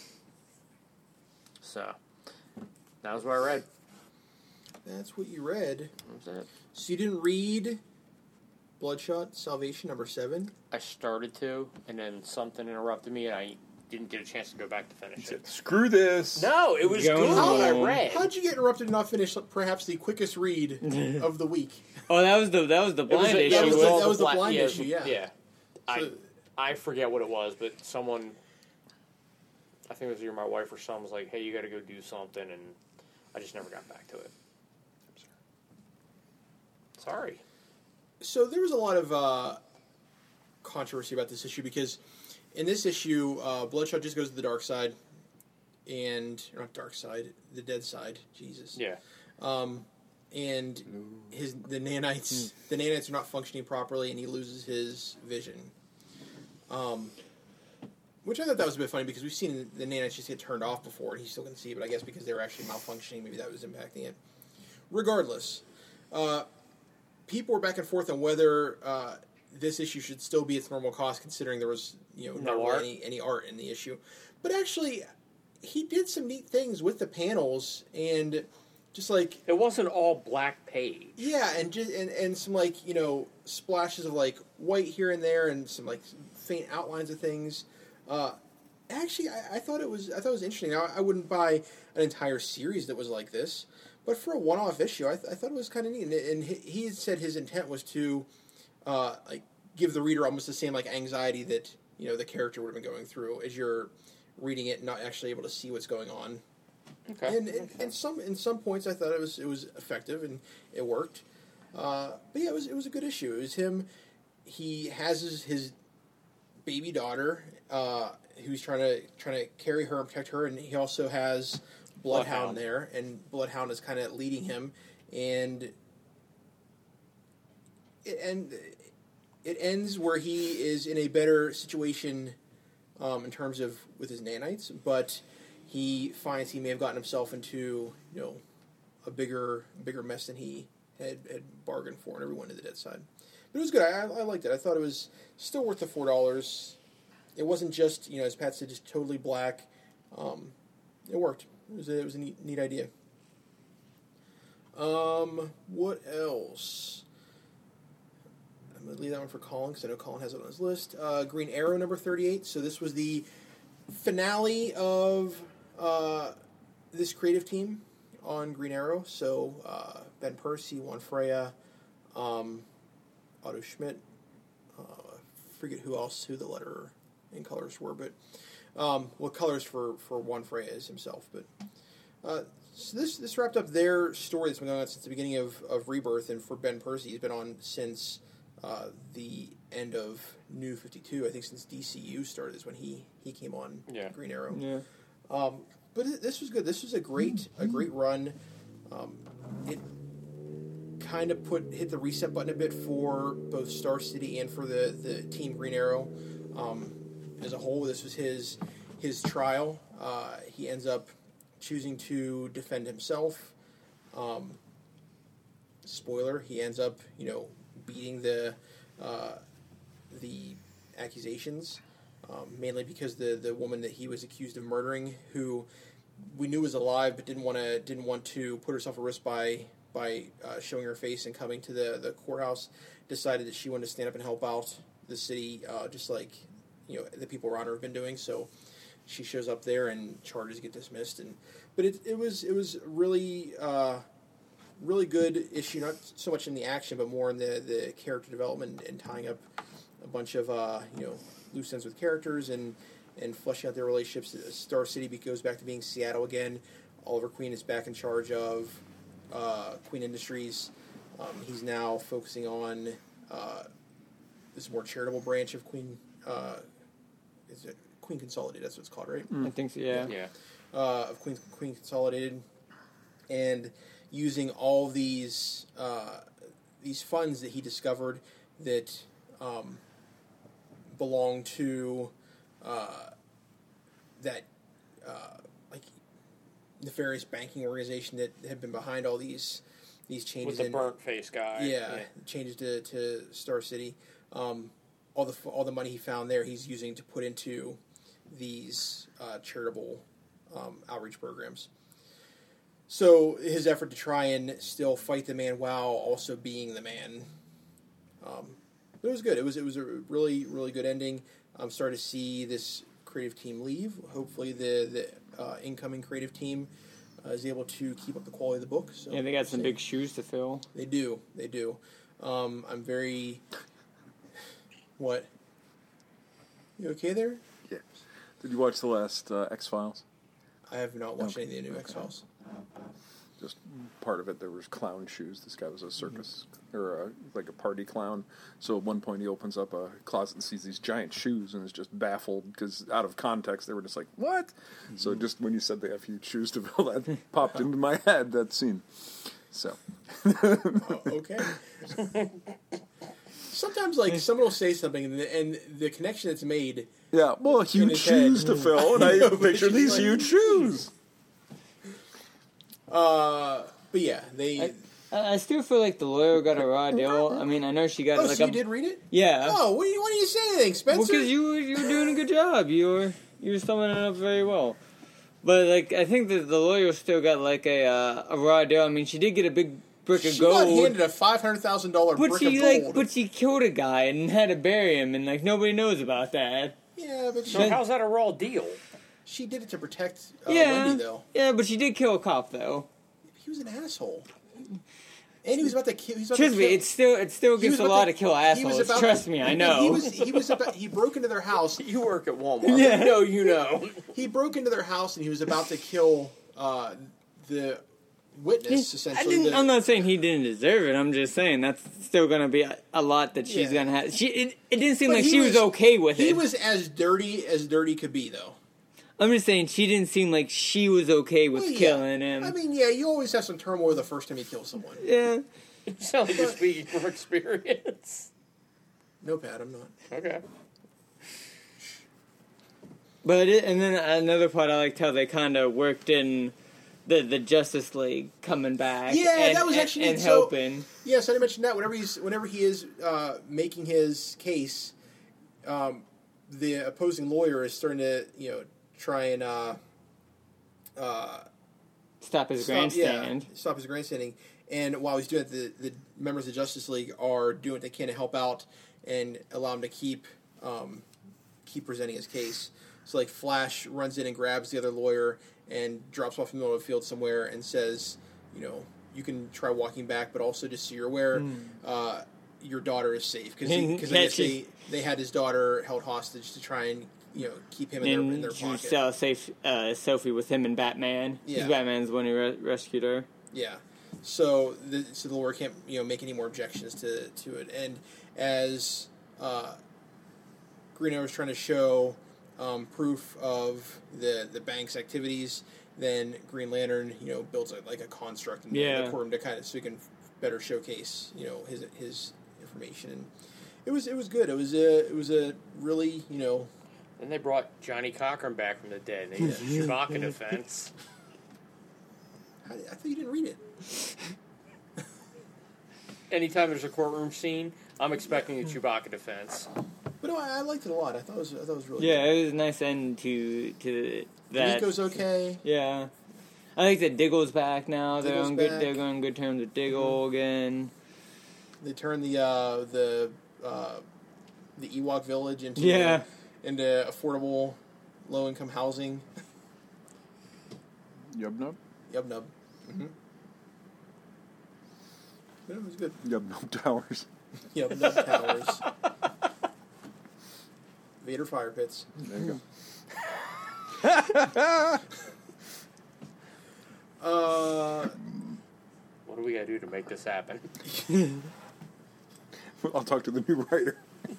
So that was what I read. That's what you read. That was it. So you didn't read Bloodshot Salvation number seven? I started to, and then something interrupted me, and I didn't get a chance to go back to finish it. Screw this. No, it was Go good what I home. read. How'd you get interrupted and not finish perhaps the quickest read of the week? Oh, that was the that was the It was blind a- issue. that was the- all that was the bla- blind issue, yeah. Yeah. I So- I forget what it was, but someone, I think it was either my wife or someone, was like, "Hey, you got to go do something," and I just never got back to it. Sorry. So there was a lot of uh, controversy about this issue because in this issue, uh, Bloodshot just goes to the dark side, and or not dark side, the dead side. Jesus. Yeah. Um, and his the nanites the nanites are not functioning properly, and he loses his vision. Um, which I thought that was a bit funny because we've seen the nanites just get turned off before, and he still can see. But I guess because they were actually malfunctioning, maybe that was impacting it. Regardless, uh, people were back and forth on whether uh, this issue should still be its normal cost, considering there was you know No not art? really any any art in the issue. But actually, he did some neat things with the panels and. Just like It wasn't all black page. yeah, and just and, and some like you know splashes of like white here and there, and some like faint outlines of things. Uh, actually, I, I thought it was I thought it was interesting. I, I wouldn't buy an entire series that was like this, but for a one-off issue, I, th- I thought it was kind of neat. And, and he, he had said his intent was to uh, like give the reader almost the same like anxiety that you know the character would have been going through as you're reading it, and not actually able to see what's going on. Okay. And, and, and some in some points, I thought it was it was effective and it worked. Uh, but yeah, it was it was a good issue. It was him. He has his, his baby daughter, uh, who's trying to trying to carry her and protect her, and he also has Bloodhound, Bloodhound. there, and Bloodhound is kind of leading him, and it, and it ends where he is in a better situation um, in terms of with his nanites, but. He finds he may have gotten himself into, you know, a bigger bigger mess than he had, had bargained for, and everyone to the dead side. But it was good. I, I liked it. I thought it was still worth the four dollars. It wasn't just, you know, as Pat said, just totally black. Um, it worked. It was a, it was a neat, neat idea. Um, what else? I'm going to leave that one for Colin, because I know Colin has it on his list. Uh, Green Arrow, number thirty-eight. So this was the finale of uh, this creative team on Green Arrow. So uh, Ben Percy, Juan Freya, um, Otto Schmidt, uh, forget who else, who the letter and colors were, but um, well, colors for, for Juan Freya is himself. But uh, so this this wrapped up their story that's been going on since the beginning of, of Rebirth, and for Ben Percy, he's been on since uh, the end of New fifty-two. I think since D C U started is when he, he came on Yeah. Green Arrow. Yeah. Um, but it, this was good. This was a great a great run. Um, it kind of put hit the reset button a bit for both Star City and for the, the Team Green Arrow um, as a whole. This was his his trial. Uh, he ends up choosing to defend himself. Um, spoiler: he ends up, you know, beating the uh, the accusations, um, mainly because the the woman that he was accused of murdering, who we knew was alive, but didn't want to didn't want to put herself at risk by by uh, showing her face and coming to the the courthouse, decided that she wanted to stand up and help out the city, uh, just like, you know, the people around her have been doing. So she shows up there and charges get dismissed. And but it it was it was really uh, really good issue, not so much in the action, but more in the the character development and tying up a bunch of uh, you know, loose ends with characters and and fleshing out their relationships. Star City goes back to being Seattle again. Oliver Queen is back in charge of uh, Queen Industries. Um, he's now focusing on uh, this more charitable branch of Queen. Uh, is it Queen Consolidated? That's what it's called, right? I think so. Yeah. Yeah. Uh, of Queen Queen Consolidated, and using all these uh, these funds that he discovered that um, belong to uh, that uh, like nefarious banking organization that had been behind all these these changes. With the in, burnt face guy. yeah, changes to, to Star City. Um, all the all the money he found there, he's using to put into these uh, charitable um, outreach programs. So his effort to try and still fight the man while also being the man. Um, but it was good. It was it was a really really good ending. I'm starting to see this creative team leave. Hopefully the the uh, incoming creative team uh, is able to keep up the quality of the book. So Yeah, they got some so- big shoes to fill. They do. They do. Um, I'm very. What? You okay there? Yeah. Did you watch the last uh, X Files? I have not watched Okay. any of the new X Files. Just part of it, there was clown shoes. This guy was a circus or a, like a party clown. So at one point, he opens up a closet and sees these giant shoes, and is just baffled because out of context, they were just like, "What?" So just when you said they have huge shoes to fill, that popped into my head. That scene. So Oh, okay. Sometimes, like, someone will say something, and the, and the connection that's made. yeah, well, huge his head. shoes to fill, and I know, but picture it's these like- huge shoes. Uh, but yeah, they. I, I still feel like the lawyer got a raw deal. I mean, I know she got oh, like so a you did read it? yeah. Oh, what do you, why didn't you say anything, Spencer? Well, because you were you were doing a good job. You were you were summing it up very well. But like, I think that the lawyer still got like a uh, a raw deal. I mean, she did get a big brick of she gold. got handed a five hundred thousand dollar but brick she of like, gold. but she killed a guy and had to bury him, and like nobody knows about that. yeah, but she, So how's that a raw deal? she did it to protect uh, yeah, Wendy, though. yeah, but she did kill a cop though. He was an asshole. And he was about to kill. He was about Trust to me, kill, it still it still he was gets a about lot to- to kill he was assholes. about- Trust me, I know. He was he was about, he broke into their house. You work at Walmart. Yeah. No, you know. He broke into their house and he was about to kill uh, the witness. I Essentially, didn't, the, I'm not saying he didn't deserve it. I'm just saying that's still going to be a, a lot that she's Yeah. going to have. She it, it didn't seem but like he she was, okay with He it. was as dirty as dirty could be, though. I'm just saying she didn't seem like she was okay with Well, yeah. killing him. I mean, yeah, you always have some turmoil the first time you kill someone. yeah. You sound like you're speaking from experience. No, Pat, I'm not. Okay. But it, and then another part I liked how they kind of worked in the the Justice League coming back. Yeah, and, that was and- actually and neat. So- helping. Yes, I didn't mention that. Whenever he's, whenever he is uh, making his case, um, the opposing lawyer is starting to, you know, try and uh, uh, Stop his stop, grandstand. yeah, stop his grandstanding. And while he's doing it, the, the members of the Justice League are doing what they can to help out and allow him to keep um, keep presenting his case. So, like, Flash runs in and grabs the other lawyer and drops off in the middle of the field somewhere and says, you know, you can try walking back, but also just so you're aware, uh, your daughter is safe. Because And I guess that's they, they had his daughter held hostage to try and, you know, keep him in their, in And their she pocket. saw a safe uh, selfie with him and Batman. Yeah. Because Batman's the one who re- rescued her. Yeah. So the so the lawyer can't you know make any more objections to to it. And as uh, Green Arrow is trying to show um, proof of the the bank's activities, then Green Lantern you know builds a, like a construct in Yeah. the courtroom to kind of so he can better showcase you know his his information. And it was it was good. It was a it was a really you know. Then they brought Johnny Cochran back from the dead. They did a Chewbacca defense. I, I thought you didn't read it. Anytime there's a courtroom scene, I'm expecting a Chewbacca defense. But no, I, I liked it a lot. I thought it was I thought it was really Yeah, good. it was a nice end to to that. Nico's okay. Yeah, I think that Diggle's back now. They're Diggle's on good. back. They're going on good terms with Diggle again. They turned the uh, the uh, the Ewok village into Yeah. into affordable low income housing. Yub Nub? Yub nub. Mm-hmm. But it was good. Yub Nub Towers. Yub nub towers. Vader fire pits. There you Uh, What do we got to do to make this happen? go. I'll talk to the new writer.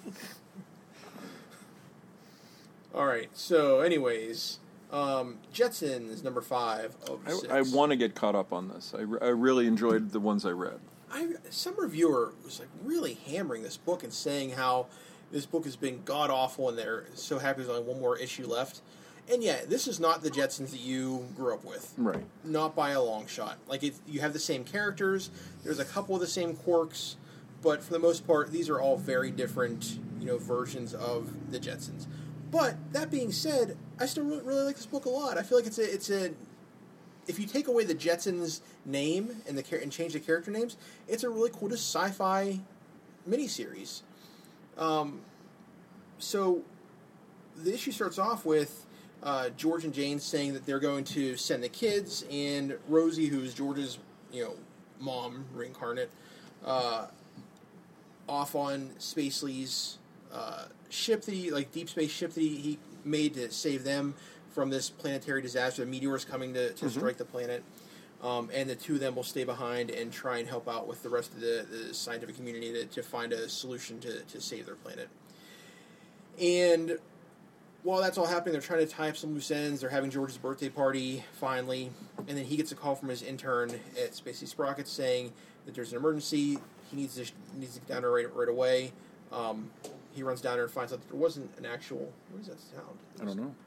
all right. So, anyways, um, Jetsons number five of I, six. I want to get caught up on this. I, re- I really enjoyed the ones I read. I, some reviewer was like really hammering this book and saying how this book has been god awful and they're so happy there's only one more issue left. And yeah, this is not the Jetsons that you grew up with. Right. Not by a long shot. Like, it, you have the same characters, there's a couple of the same quirks, but for the most part, these are all very different, you know, versions of the Jetsons. But, that being said, I still really, really like this book a lot. I feel like it's a, it's a, if you take away the Jetsons name and the char- and change the character names, it's a really cool just sci-fi miniseries. Um, so, the issue starts off with uh, George and Jane saying that they're going to send the kids, and Rosie, who's George's, you know, mom reincarnate, uh, off on Spacely's uh, ship that he, like deep space ship that he, he made to save them from this planetary disaster. The meteor's coming to, to strike the planet, um, and the two of them will stay behind and try and help out with the rest of the, the scientific community to, to find a solution to, to save their planet. And while that's all happening, they're trying to tie up some loose ends. They're having George's birthday party, finally. And then he gets a call from his intern at Spacey Sprockets saying that there's an emergency. He needs to, needs to get down there right, right away. Um, he runs down there and finds out that there wasn't an actual... What is that sound? I don't know.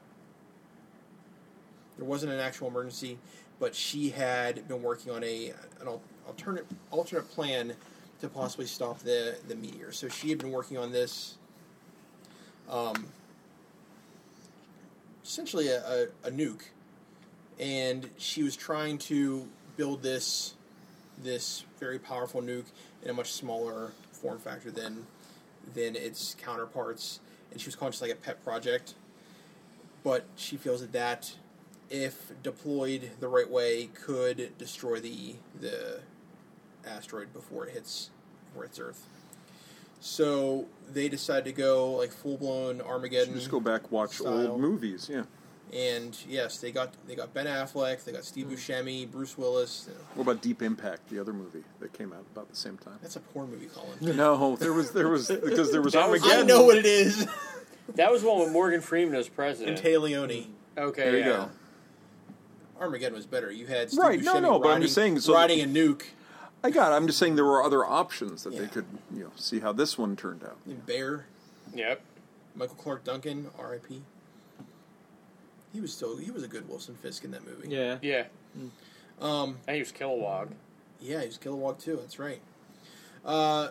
There wasn't an actual emergency, but she had been working on a an al- alternate alternate plan to possibly stop the, the meteor. So she had been working on this... Um, essentially a, a, a nuke, and she was trying to build this this very powerful nuke in a much smaller form factor than than its counterparts, and she was calling it just like a pet project. But she feels that that, if deployed the right way, could destroy the the asteroid before it hits before it hits Earth. So they decide to go like full blown Armageddon. Just go back, watch style. old movies. Yeah. And yes, they got they got Ben Affleck, they got Steve Buscemi, Bruce Willis. You know. What about Deep Impact, the other movie that came out about the same time? That's a porn movie, Colin. No, there was there was because there was That was- Armageddon. I know what it is. That was one with Morgan Freeman as And president. Tay Leone. Okay, There you yeah. go. Armageddon was better. You had Steve Right, no, Buscemi no, but I'm riding, just saying, so- riding a nuke. I got it. I'm just saying there were other options that Yeah. they could, you know, see how this one turned out. And Bear, Yep. Michael Clark Duncan, R I P He was still he was a good Wilson Fisk in that movie. Yeah. Yeah. Um. And he was Kilowog. Yeah, he was Kilowog too. That's right. Uh.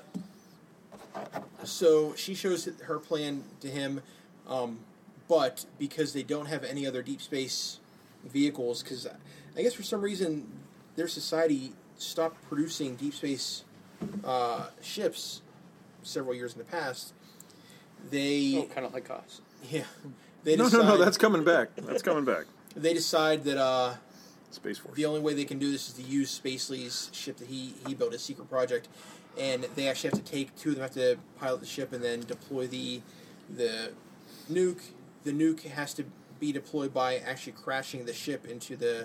So she shows her plan to him, um, but because they don't have any other deep space vehicles, because I guess for some reason their society stopped producing deep space uh, ships several years in the past. They Oh, kind of like us. yeah. They No, decide, no, no. That's coming back. That's coming back. they decide that uh, Space Force. the only way they can do this is to use Spacely's ship that he, he built, a secret project, and they actually have to take two of them have to pilot the ship and then deploy the the nuke. The nuke has to be deployed by actually crashing the ship into the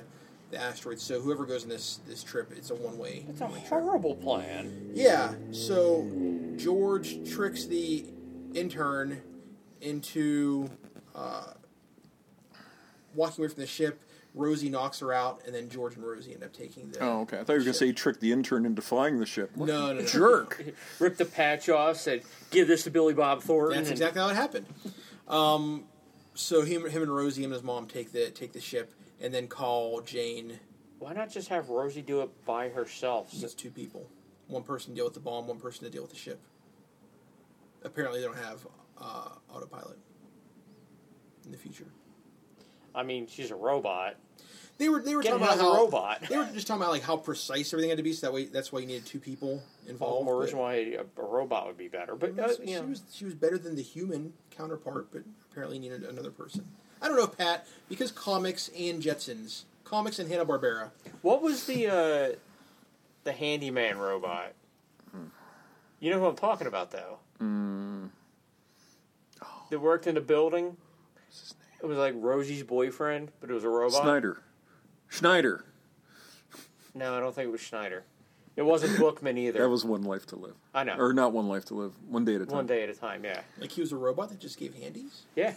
the asteroid. So whoever goes on this this trip, it's a one way. It's a horrible plan. Yeah. So George tricks the intern into uh, walking away from the ship. Rosie knocks her out, and then George and Rosie end up taking the. Oh, okay. I thought you were going to say he tricked the intern into flying the ship. What No, a no, no. jerk. Ripped the patch off, said, "Give this to Billy Bob Thornton." That's and- exactly how it happened. Um, so him, him and Rosie and his mom take the take the ship, and then call Jane. Why not just have Rosie do it by herself? It's two people. One person to deal with the bomb, one person to deal with the ship. Apparently, they don't have uh, autopilot in the future. I mean, she's a robot. They were they were Get talking him about out of how the robot. they were just talking about like how precise everything had to be. So that way, that's why you needed two people All involved. more but- reason why a, a robot would be better. But uh, she, you know, was she was better than the human counterpart, but apparently needed another person. I don't know, Pat, because comics and Jetsons, comics and Hanna-Barbera. what was the uh, the handyman robot? You know who I'm talking about, though. Mm. That worked in a building. It was like Rosie's boyfriend, but it was a robot. Snyder. Schneider. No, I don't think it was Schneider. It wasn't Bookman either. That was One Life to Live. I know. Or not One Life to Live. One Day at a Time. One day at a time. Yeah. Like he was a robot that just gave handies. Yeah.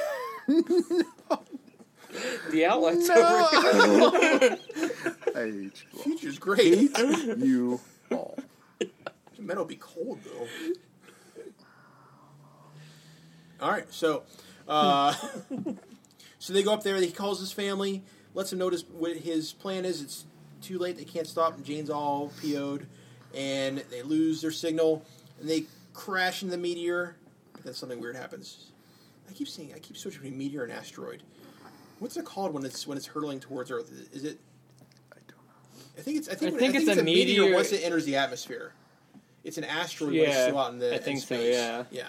The outlet's over here. I hate you all. Future's great. You all. Men will be cold though. All right, so uh, so they go up there. He calls his family, lets him notice what his plan is. It's too late. They can't stop. And Jane's all P O'd, and they lose their signal, and they crash into the meteor. But then something weird happens. I keep saying I keep switching between meteor and asteroid. What's it called when it's when it's hurtling towards Earth? Is it? I don't know. I think it's. I think, I when- think I think it's a meteor- once it enters the atmosphere. It's an asteroid when it's Yeah, still out in the I in think so, space. yeah. Yeah.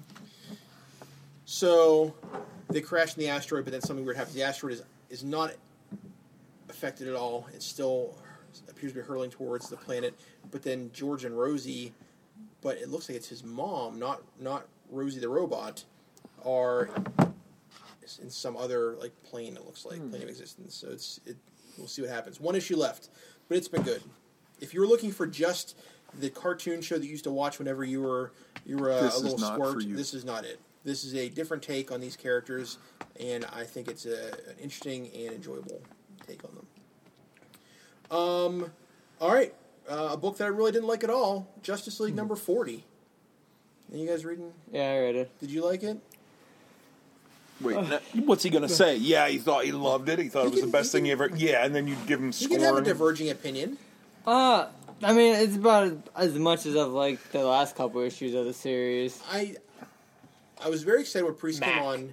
So they crash in the asteroid, but then something weird happens. The asteroid is is not affected at all. It still appears to be hurling towards the planet. But then George and Rosie, but it looks like it's his mom, not not Rosie the robot, are in some other like plane. It looks like plane of existence. So it's it. We'll see what happens. One issue left, but it's been good. If you were looking for just the cartoon show that you used to watch whenever you were you were a, This a is little not squirt, for you. this is not it. This is a different take on these characters, and I think it's a, an interesting and enjoyable take on them. Um, all right, uh, a book that I really didn't like at all, Justice League number forty. Are you guys reading? Yeah, I read it. Did you like it? Wait, now, what's he going to say? Yeah, he thought he loved it. He thought He it was can- the best he thing he can- ever... Yeah, and then you'd give him You scoring. can have a diverging opinion. Uh, I mean, it's about as much as I've liked the last couple issues of the series. I I was very excited when Priest Mac. came on.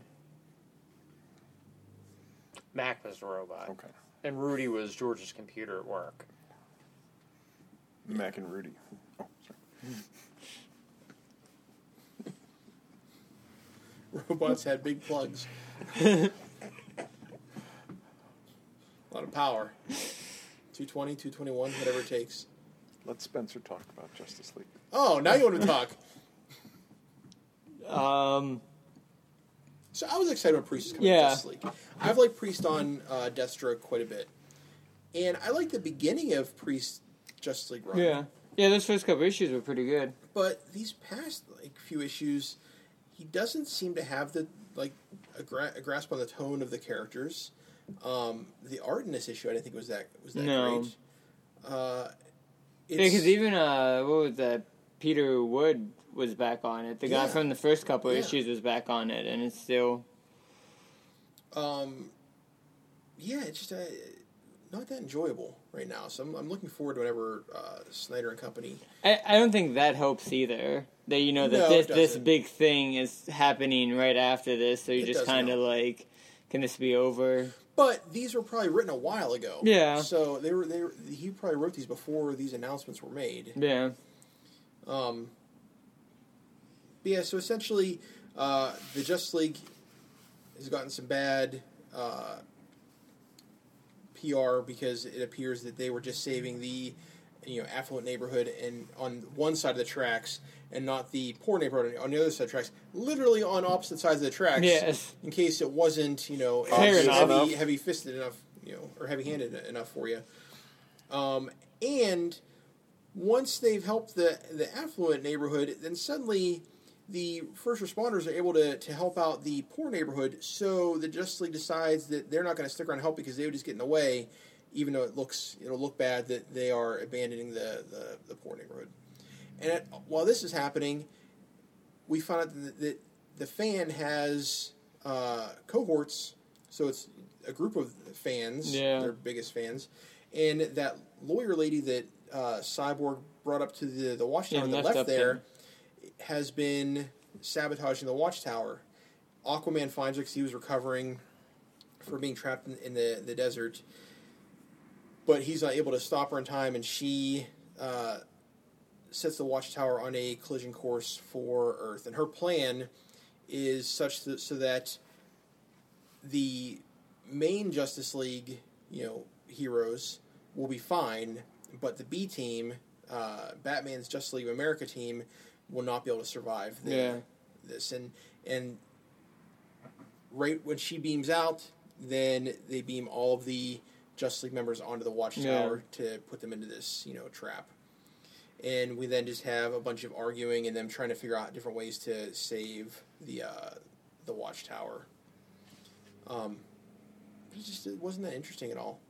Mac was the robot. Okay. And Rudy was George's computer at work. Mac and Rudy. Oh, sorry. Robots had big plugs. A lot of power. two twenty, two twenty-one, whatever it takes. Let Spencer talk about Justice League. Oh, now you want to talk. Um, So I was excited when Priest was coming Yeah. to Justice League. I've liked Priest on uh, Deathstroke quite a bit. And I like the beginning of Priest Justice League run. yeah. Yeah, those first couple issues were pretty good. But these past like few issues, he doesn't seem to have the like a, gra- a grasp on the tone of the characters. Um, the art in this issue, I didn't think was that was that No. great. Uh, Yeah, it's, because even, uh, what was that? Peter Wood was back on it. The guy Yeah. from the first couple Yeah. issues was back on it, and it's still... um, yeah, it's just uh, not that enjoyable right now. So I'm, I'm looking forward to whenever uh, Snyder and company. I, I don't think that helps either. That, you know, that No, this it this doesn't. big thing is happening right after this, so you It just doesn't kind of help. like, can this be over? But these were probably written a while ago. Yeah. So they were they were, he probably wrote these before these announcements were made. Yeah. Um, but yeah, so essentially, uh, the Justice League has gotten some bad uh, P R because it appears that they were just saving the you know affluent neighborhood and on one side of the tracks and not the poor neighborhood on the other side of the tracks, literally on opposite sides of the tracks. Yes. In case it wasn't you know Fair heavy, enough. heavy, heavy fisted enough. you know, or heavy-handed enough for you. Um, and once they've helped the the affluent neighborhood, then suddenly the first responders are able to, to help out the poor neighborhood. So the Justice League decides that they're not going to stick around and help because they would just get in the way, even though it looks it'll look bad that they are abandoning the, the, the poor neighborhood. And at, while this is happening, we find out that, that the fan has uh, cohorts, so it's a group of fans, Yeah. their biggest fans, and that lawyer lady that uh, Cyborg brought up to the, the watchtower Yeah, that left left up there there. has been sabotaging the watchtower. Aquaman finds her because he was recovering for being trapped in, in the, the desert, but he's not able to stop her in time, and she uh, sets the watchtower on a collision course for Earth. And her plan is such that, so that the main Justice League, you know, heroes will be fine, but the B team, uh, Batman's Justice League of America team, will not be able to survive the, Yeah. this. And and right when she beams out, then they beam all of the Justice League members onto the watchtower to put them into this, you know, trap. And we then just have a bunch of arguing and them trying to figure out different ways to save the uh, the watchtower. Um, it just it wasn't that interesting at all.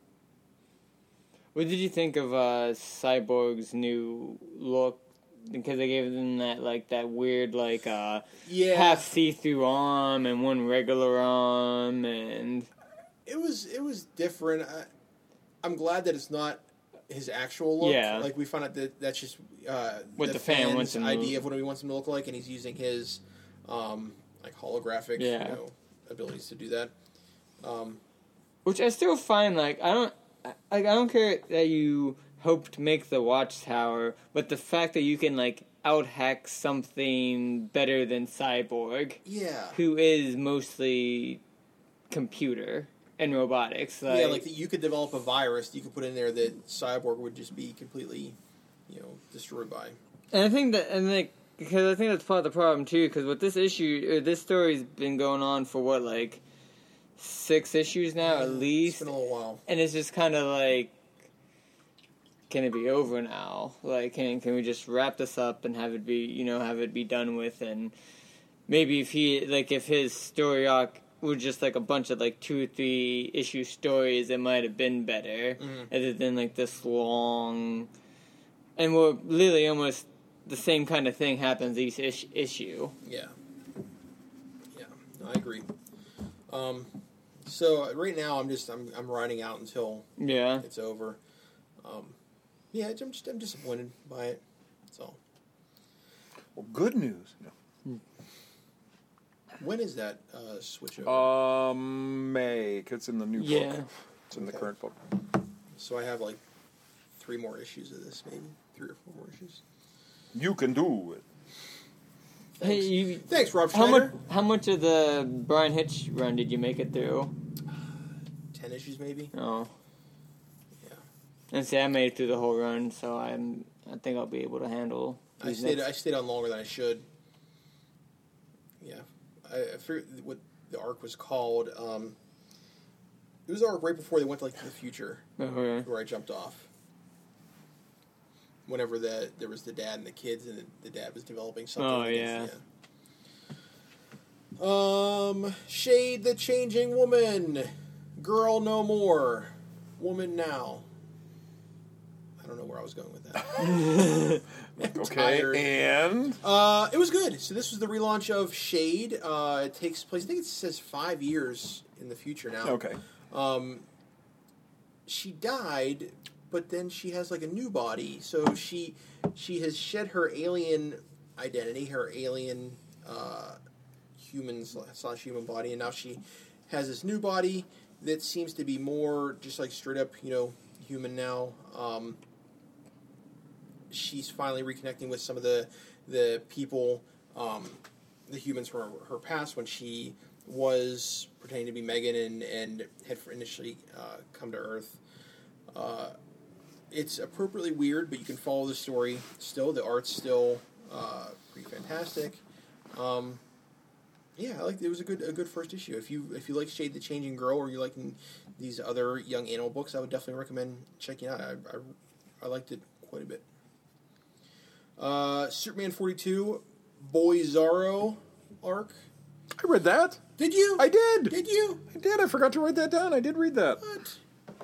What did you think of uh, Cyborg's new look? Because they gave them that like that weird like uh, Yeah, half see-through arm and one regular arm, and it was it was different. I, I'm glad that it's not his actual look. Yeah. Like we found out that that's just uh, What the fan fan's wants him to idea look- of what he wants him to look like, and he's using his um, like holographic Yeah. you know, abilities to do that. Um, which I still find like I don't like I don't care that you helped make the watchtower, but the fact that you can like out hack something better than Cyborg, yeah. who is mostly computer and robotics. Like, yeah, like you could develop a virus that you could put in there that Cyborg would just be completely, you know, destroyed by. And I think that, and like, because I think that's part of the problem too. Because with this issue, or this story's been going on for what, like, six issues now at least, It's been a little while. and it's just kind of like, can it be over now? Like, can can we just wrap this up and have it be, you know, have it be done with? And maybe if he, like, if his story arc were just like a bunch of like two or three issue stories, it might have been better, Mhm. other than like this long, and we're literally almost the same kind of thing happens each ish- issue. Yeah. Yeah, no, I agree. Um, so uh, right now I'm just I'm I'm riding out until Yeah. it's over. Um, yeah, I'm just I'm disappointed by it. That's all. Well, good news. No. When is that uh, switch over? Um, May, 'cause it's in the new Yeah. book. It's in the Okay. current book. So I have like three more issues of this, maybe three or four more issues. You can do it. Hey, Thanks, you, Thanks Rob how much? Schneider. How much of the Brian Hitch run did you make it through? Ten issues, maybe. Oh, Yeah. and see, I made it through the whole run, so I'm. I think I'll be able to handle. I these stayed next- I stayed on longer than I should. Yeah, I, I forget what the arc was called. Um, it was the arc right before they went to like the future, Okay. where I jumped off. Whenever the there was the dad and the kids, and the, the dad was developing something. Oh, against- yeah. Um, Shade the Changing Woman, Girl No More, Woman Now. I don't know where I was going with that. I'm Okay, tired. and Uh, it was good. So this was the relaunch of Shade. Uh, it takes place. I think it says five years in the future now. okay. Um, she died, but then she has like a new body. So she she has shed her alien identity, her alien uh, human slash human body, and now she has this new body that seems to be more just like straight up, you know, human now. Um, she's finally reconnecting with some of the the people, um, the humans from her, her past when she was pretending to be Megan and, and had initially uh, come to Earth. Uh, it's appropriately weird, but you can follow the story still. The art's still uh, pretty fantastic. Um, yeah, I like it was a good a good first issue. If you if you like Shade the Changing Girl, or you like these other young animal books, I would definitely recommend checking out. I I, I liked it quite a bit. Uh, Superman forty-two, Boy Zorro arc. I read that. Did you? I did. Did you? I did. I forgot to write that down. I did read that. What?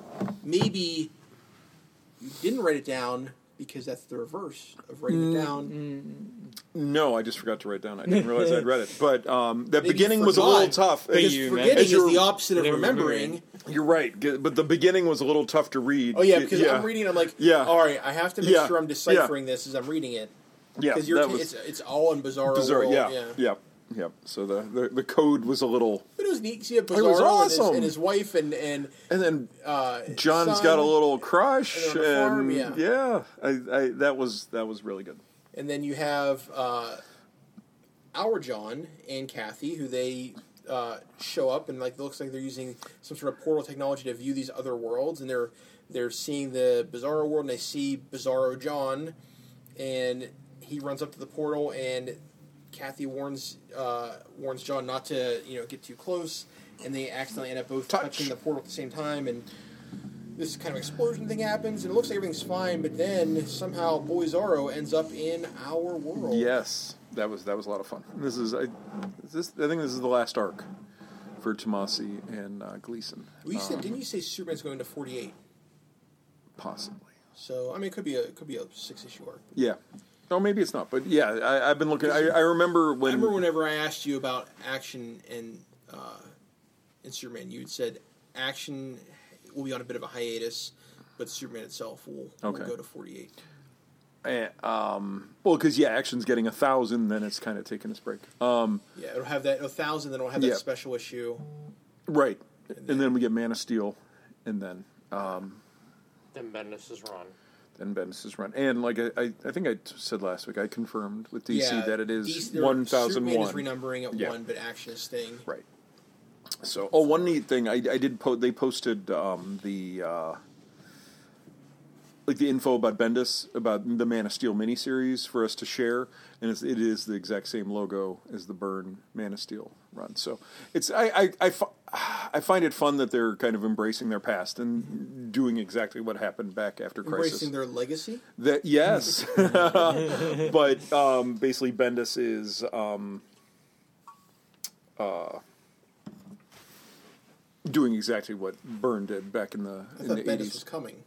Maybe you didn't write it down because that's the reverse of writing it down. No, I just forgot to write it down. I didn't realize I'd read it. But um, the Maybe you beginning was a forgot, little tough. Because you forgetting as is you're- the opposite of They're remembering. remembering. You're right, g- but the beginning was a little tough to read. Oh yeah, because yeah. I'm reading. I'm like, Yeah. all right, I have to make Yeah. sure I'm deciphering this as I'm reading it. Yeah, Because you're that ta- was it's it's all in Bizarro bizarre. world. Yeah, yeah, yeah, yeah. So the, the the code was a little, But it was neat. to See a Bizarro It was and, awesome. his, and his wife and and and then uh, John's son, got a little crush, and they're on and, the farm, yeah, I, I that was that was really good. and then you have uh, our John and Kathy, who they uh, show up and like it looks like they're using some sort of portal technology to view these other worlds, and they're they're seeing the Bizarro world, and they see Bizarro John, and he runs up to the portal, and Kathy warns uh, warns John not to you know get too close, and they accidentally end up both Touch. touching the portal at the same time, and this kind of explosion thing happens, and it looks like everything's fine, but then somehow Boy Zorro ends up in our world. Yes, that was that was a lot of fun. This is I, this I think this is the last arc for Tomasi and uh, Gleason. Well, you said, Um, didn't you say Superman's going to forty-eight? possibly? So I mean, it could be a it could be a six issue arc. Yeah. Oh, maybe it's not, but yeah, I, I've been looking. I, I remember when. I remember whenever I asked you about action and uh, in Superman, you had said action will be on a bit of a hiatus, but Superman itself will, will Okay. go to forty-eight. Eh, um, well, because yeah, action's getting a thousand, then it's kind of taking its break. Um, Yeah, it'll have that a thousand, then it'll have that Yeah. special issue. right, and then we get Man of Steel, and then um, Then Bendis' run. then Bendis' run, and like I, I, I think I t- said last week, I confirmed with D C yeah, that it is D C they're- one thousand Superman is one. renumbering at Yeah. one, but action is staying. Right. So, oh, one neat thing I, I did. Po- they posted um, the uh, like the info about Bendis about the Man of Steel miniseries for us to share, and it's, it is the exact same logo as the Byrne Man of Steel run. So it's I I, I, fi- I find it fun that they're kind of embracing their past and doing exactly what happened back after Crisis. Embracing their legacy. That yes, but um, basically Bendis is um, uh, doing exactly what Byrne did back in the I in thought the Bendis eighties. was coming.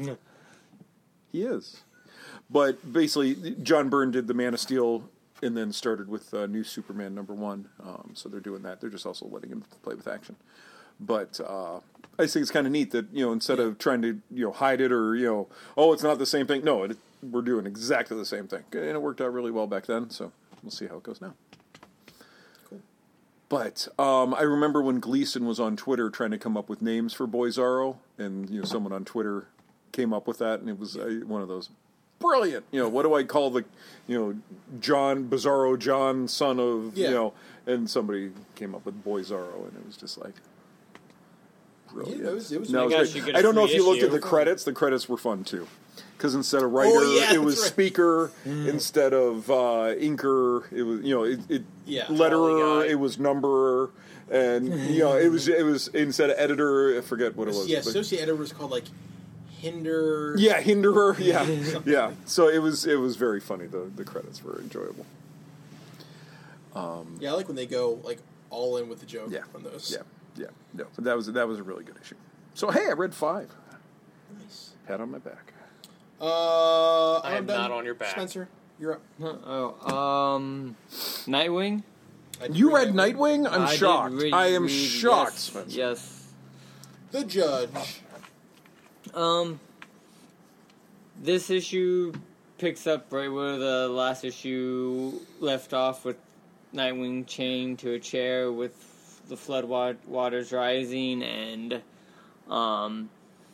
He is, but basically John Byrne did the Man of Steel and then started with uh, New Superman number one. Um, so they're doing that. They're just also letting him play with action. But uh, I just think it's kind of neat that, you know, instead of trying to, you know, hide it or, you know, oh, it's not the same thing. No, it, we're doing exactly the same thing. And it worked out really well back then, so we'll see how it goes now. Cool. But um, I remember when Gleason was on Twitter trying to come up with names for Boy Zorro, and, you know, someone on Twitter came up with that, and it was uh, one of those, brilliant. You know, what do I call the, you know, John, Bizarro John, son of, Yeah. you know, and somebody came up with Boy Zorro, and it was just like, brilliant. Yeah, it was- it was- No, I it guess was you great. get a I don't know if free you looked at issue. the credits. The credits were fun, too. Because instead of writer, Oh, yeah, it was that's right. speaker. Instead of uh, inker, it was, you know, it, it Yeah. letterer, Jolly guy. it was numberer. And, you know, it was, it was instead of editor, I forget what it was. Yeah, but- associate editor was called like Hinder. Yeah, hinderer. Yeah, yeah. So it was it was very funny. The the credits were enjoyable. Yeah, I like when they go like all in with the joke Yeah, on those. yeah, yeah. No, but that was that was a really good issue. So hey, I read five. Nice. Pat on my back. Uh, I I'm am done. not on your back. Spencer, you're up. Oh, um, Nightwing. I did You read Nightwing? I'm I did shocked. read- I am read- shocked, yes, Spencer. Yes. The Judge. Um, this issue picks up right where the last issue left off, with Nightwing chained to a chair with the flood wa- waters rising, and um,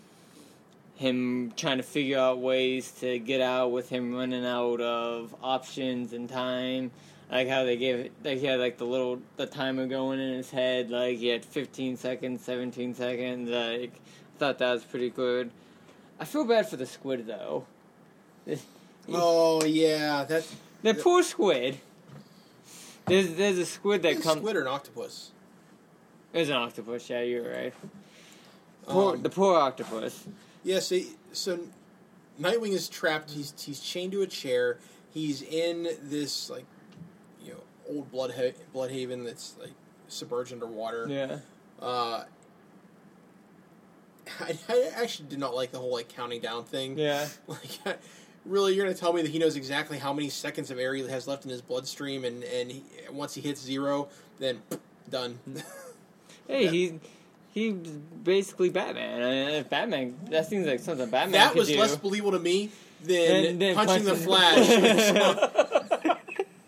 him trying to figure out ways to get out, with him running out of options and time. Like how they gave it, like he had like the little the timer going in his head, like he had fifteen seconds, seventeen seconds. Like I thought that was pretty good. I feel bad for the squid though. Oh yeah, that. The poor squid. There's there's a squid that Is comes. squid or an octopus? There's an octopus. Yeah, you're right. Poor, Um, the poor octopus. Yeah, so, so Nightwing is trapped. He's he's chained to a chair. He's in this like, you know, old blood ha- Bloodhaven that's like submerged underwater. Yeah. Uh, I, I actually did not like the whole like counting down thing. Yeah. Like, really, you're gonna tell me that he knows exactly how many seconds of air he has left in his bloodstream, and and he, once he hits zero, then done. Hey, he he's basically Batman. I mean, if Batman, that seems like something Batman That could was do. less believable to me than, Than- than punching the punching- Flash.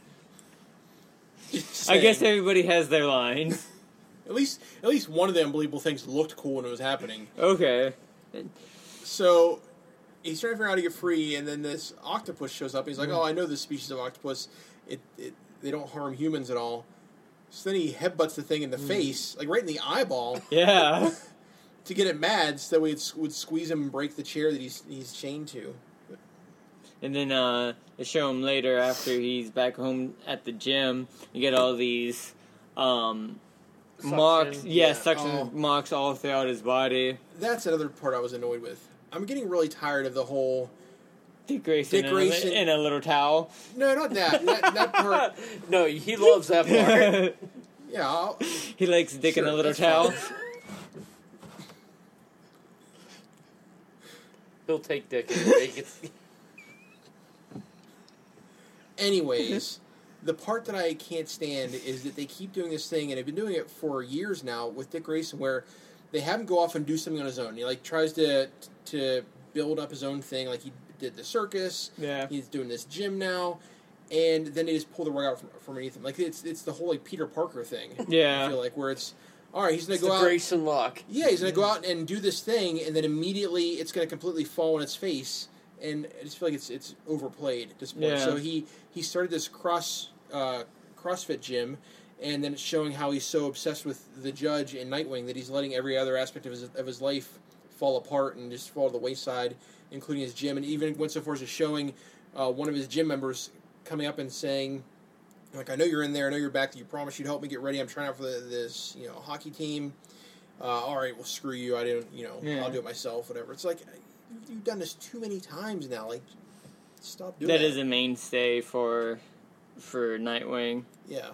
Just I guess saying. everybody has their lines. At least, at least one of the unbelievable things looked cool when it was happening. Okay. So he's trying to figure out how to get free, and then this octopus shows up. And he's like, "Oh, I know this species of octopus. It, it they don't harm humans at all." So then he headbutts the thing in the face, like right in the eyeball, Yeah. to get it mad, so that way it would squeeze him and break the chair that he's he's chained to. And then uh, they show him later after he's back home at the gym. You get all these um, Suction. marks. Yeah, Yeah. suction Oh. marks all throughout his body. That's another part I was annoyed with. I'm getting really tired of the whole. Dick Grayson, Dick in a li- Grayson- in a little towel. No, not that. that, that part. No, he loves that part. Yeah, I'll, He likes Dick in Sure, a little that's towel. fine. He'll take Dick and make it. Anyways, the part that I can't stand is that they keep doing this thing, and they've been doing it for years now with Dick Grayson, where they have him go off and do something on his own. He like tries to to build up his own thing, like he did the circus. Yeah. He's doing this gym now, and then they just pull the rug out from, from underneath him. Like it's it's the whole like Peter Parker thing. Yeah. I feel like where it's all right. He's gonna It's go the out. Grayson luck. Yeah, he's going to go out and do this thing, and then immediately it's going to completely fall on its face, and I just feel like it's it's overplayed at this point. Yeah. So he, he started this cross uh, CrossFit gym, and then it's showing how he's so obsessed with the Judge and Nightwing that he's letting every other aspect of his of his life fall apart and just fall to the wayside, including his gym, and even went so far as to showing uh, one of his gym members coming up and saying, like, I know you're in there, I know you're back, you promised you'd help me get ready, I'm trying out for the, this, you know, hockey team. Uh, all right, well, screw you. I didn't, you know, Yeah. I'll do it myself, whatever. It's like, you've done this too many times now. Like, stop doing That that. is a mainstay for for Nightwing. Yeah.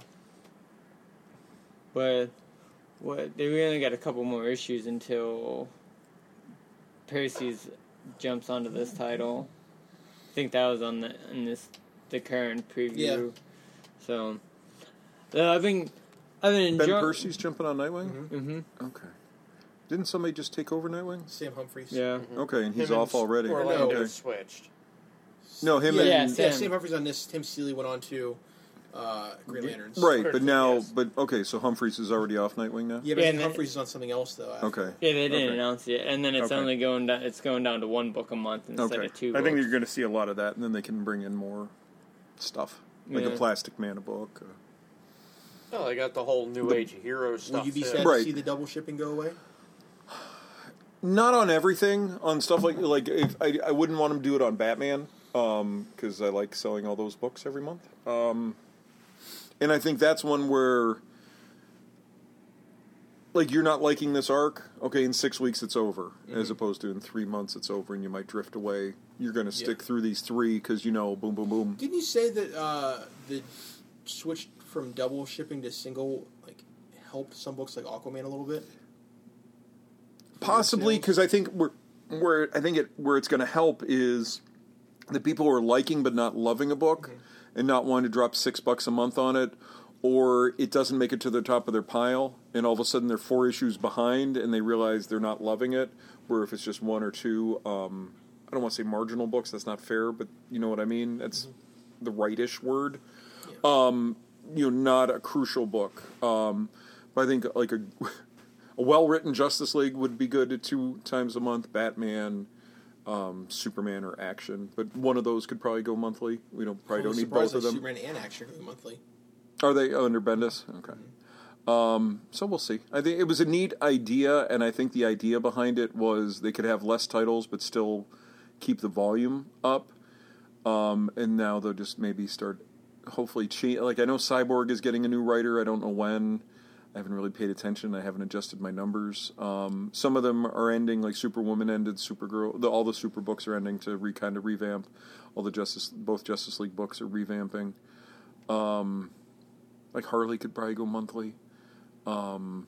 But what they really got a couple more issues until Percy's jumps onto this title. I think that was on the in this the current preview. Yeah. So uh, I've been I've been Ben enjoying. Percy's jumping on Nightwing? Mm-hmm. Okay. Didn't somebody just take over Nightwing? Sam Humphries. Yeah. Okay, and he's Him off and already. Orlando Okay. switched. No, him Yeah, and... Yeah, yeah, Sam. Sam Humphries on this. Tim Seeley went on to uh, Green Lanterns. Right, but now... Yes. But, okay, so Humphreys is already off Nightwing now? Yeah, but Yeah, I and think then- Humphries is on something else, though. after. Okay. Yeah, they didn't Okay. announce it, and then it's Okay. only going down. It's going down to one book a month instead Okay. of two. I think books. you're going to see a lot of that, and then they can bring in more stuff. Like Yeah. a Plastic Man book. Uh, Oh, they got the whole New The- Age hero stuff. Will you be too. sad Right. to see the double shipping go away? Not on everything. On stuff like... like if I, I wouldn't want them to do it on Batman, because I like selling all those books every month. Um, and I think that's one where... Like, you're not liking this arc, okay, in six weeks it's over, as opposed to in three months it's over and you might drift away. You're going to stick Yeah. through these three because, you know, boom, boom, boom. Didn't you say that uh, the switch from double shipping to single like helped some books like Aquaman a little bit? Possibly, sales? because I think where, where I think it where it's going to help is the people who are liking but not loving a book and not wanting to drop six bucks a month on it, or it doesn't make it to the top of their pile, and all of a sudden they're four issues behind and they realize they're not loving it. Where if it's just one or two, um, I don't want to say marginal books. That's not fair, but you know what I mean. That's the rightish word. Um, you know, not a crucial book. Um, but I think like a, a well-written Justice League would be good at two times a month. Batman, um, Superman, or Action. But one of those could probably go monthly. We don't probably I don't was need surprised both of that them. Superman and Action go monthly. Are they under Bendis? Okay. Um, so we'll see. I think it was a neat idea, and I think the idea behind it was they could have less titles but still keep the volume up. Um, and now they'll just maybe start, hopefully, change. Like I know Cyborg is getting a new writer. I don't know when. I haven't really paid attention. I haven't adjusted my numbers. Um, some of them are ending, like Superwoman ended, Supergirl. The, all the Super books are ending to re kind of revamp. All the Justice, both Justice League books are revamping. Um, like Harley could probably go monthly. Um,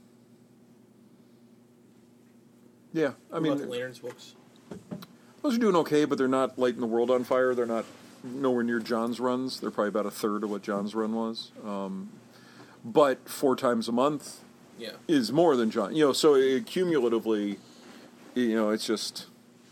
yeah, I What mean, about the Lanterns books? those are doing okay, but they're not lighting the world on fire. They're not nowhere near John's runs. They're probably about a third of what John's run was. Um, but four times a month Yeah. is more than John. You know, so it, cumulatively, you know, it's just,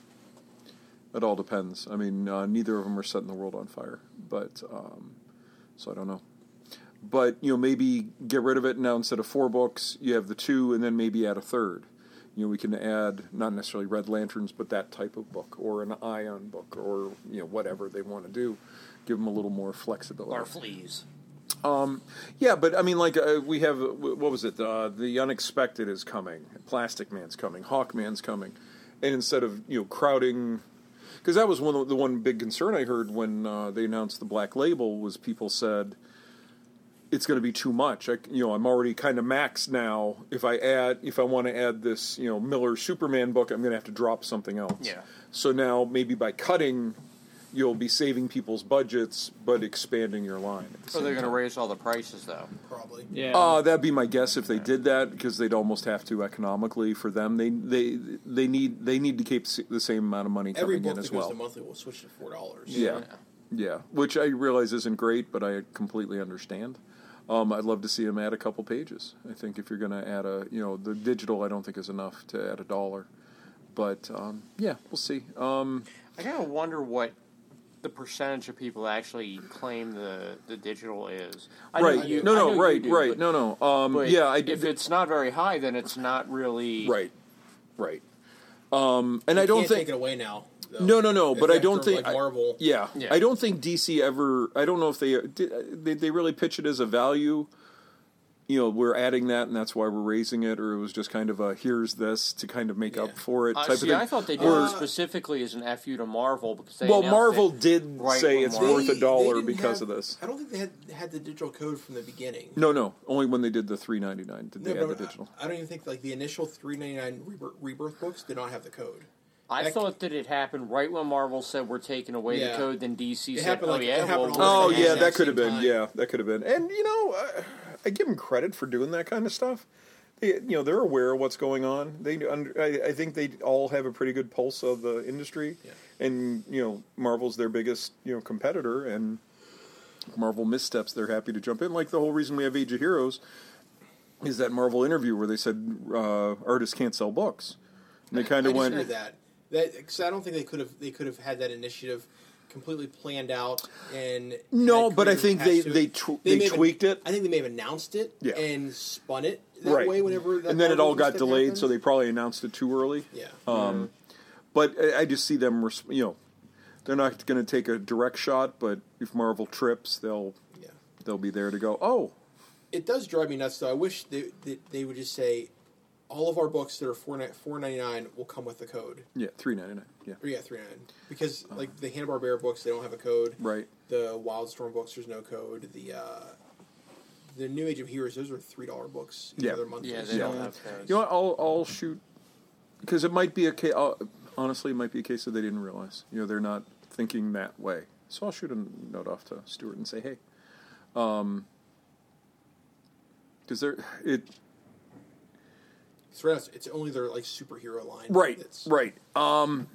it all depends. I mean, uh, neither of them are setting the world on fire. But, um, so I don't know. But, you know, maybe get rid of it now. Instead of four books, you have the two, and then maybe add a third. You know, we can add, not necessarily Red Lanterns, but that type of book, or an Ion book, or, you know, whatever they want to do. Give them a little more flexibility. Or fleas. Um, yeah, but I mean, like, uh, we have, what was it? Uh, the Unexpected is coming. Plastic Man's coming. Hawkman's coming. And instead of, you know, crowding, because that was one of the one big concern I heard when uh, they announced the Black Label was people said, it's going to be too much. I, you know, I'm already kind of maxed now. If I add, if I want to add this, you know, Miller Superman book, I'm going to have to drop something else. Yeah. So now maybe by cutting, you'll be saving people's budgets, but expanding your line. at the So same they're going to time. raise all the prices, though. Probably. Yeah. Uh, that'd be my guess if they did that, because they'd almost have to economically for them. They they they need they need to keep s- the same amount of money Every coming book in that as goes well. to monthly will switch to four dollars. Yeah. Yeah. Yeah, which I realize isn't great, but I completely understand. Um, I'd love to see them add a couple pages. I think if you're going to add a, you know, the digital I don't think is enough to add a dollar. But, um, yeah, we'll see. Um, I kind of wonder what the percentage of people actually claim the, the digital is. I know right. you- no, I no, know you right, do, right. but- no, no. Um, But yeah, I if did. it's not very high, then it's not really Right, right. Um, and You I don't can't think. take it away now. though. No, no, no. If But I after, don't think like I- Marvel. Yeah, Yeah. I don't think D C ever. I don't know if they did. They, they really pitch it as a value. You know, we're adding that, and that's why we're raising it, or it was just kind of a here's this to kind of make Yeah. up for it Uh, type see, of thing. I thought they did Or- it specifically as an F U to Marvel because they well, announced Marvel it did right say when it's Marvel- worth a They- dollar they didn't because have- of this. I don't think they had had the digital code from the beginning. No, no, only when they did the three ninety nine did they No, add no, the digital. I, I don't even think like the initial three ninety nine rebirth, rebirth books did not have the code. I That- thought that it happened right when Marvel said we're taking away Yeah. the code. Then D C It said, happened "Oh like- it yeah, happened well, almost we're Oh at the yeah, exact that could have same been. time. Yeah, that could have been. And you know, I, I give them credit for doing that kind of stuff. They, you know, they're aware of what's going on. They, under, I, I think they all have a pretty good pulse of the industry. Yeah. And you know, Marvel's their biggest you know competitor, and Marvel missteps, they're happy to jump in. Like the whole reason we have Age of Heroes is that Marvel interview where they said uh, artists can't sell books. And they kind I of just went. heard that. That because I don't think they could have they could have had that initiative completely planned out and No, had but I creators think attached they to it. they, tw- they may have- tweaked it. I think they may have announced it Yeah. and spun it that Right. way whenever. That And then it all got step delayed, happened. so they probably announced it too early. Yeah. Um, But I, I just see them, res- you know, they're not going to take a direct shot. But if Marvel trips, they'll yeah. they'll be there to go. Oh, It does drive me nuts though. I wish they they, they would just say all of our books that are four four ninety nine will come with the code. yeah, three ninety nine. Yeah, Or yeah, three ninety nine because like the Hanna Barbera books they don't have a code. right. The Wildstorm books there's no code. The uh, the New Age of Heroes those are three dollar books. Yeah. They're monthly. yeah, they Yeah. don't have codes. You know what? I'll I'll shoot because it might be a case. Honestly, it might be a case that they didn't realize. You know, they're not thinking that way. So I'll shoot a note off to Stuart and say, hey, um, because they're it. It's, right, it's only their like superhero line. Right, That's, right. Um,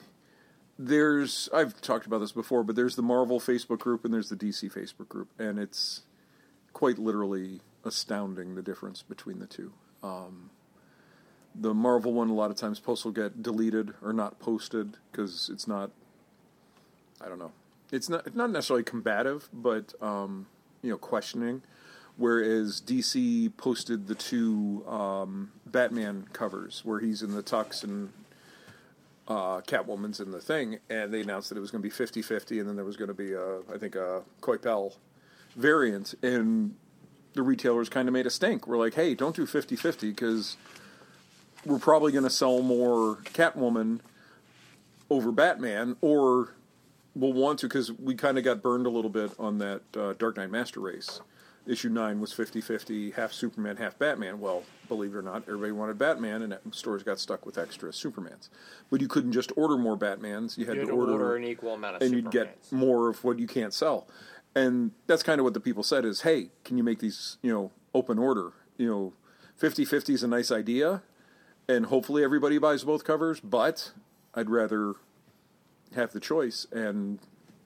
there's I've talked about this before, but there's the Marvel Facebook group and there's the D C Facebook group, and it's quite literally astounding the difference between the two. Um, the Marvel one, a lot of times posts will get deleted or not posted because it's not. I don't know. It's not not necessarily combative, but um, you know, questioning. Whereas D C posted the two um, Batman covers where he's in the tux and uh, Catwoman's in the thing, and they announced that it was going to be fifty-fifty, and then there was going to be, a, I think, a Coipel variant, and the retailers kind of made a stink. We're like, hey, don't do fifty-fifty, because we're probably going to sell more Catwoman over Batman, or we'll want to, because we kind of got burned a little bit on that uh, Dark Knight Master Race. issue nine was fifty-fifty, half Superman, half Batman. Well, believe it or not, everybody wanted Batman, and stores got stuck with extra Supermans. But you couldn't just order more Batmans. You had, You had to to order, order an equal amount of and you'd get Supermans. more of what you can't sell. And that's kind of what the people said is, hey, can you make these, you know, open order? You know, fifty-fifty is a nice idea, and hopefully everybody buys both covers, but I'd rather have the choice. And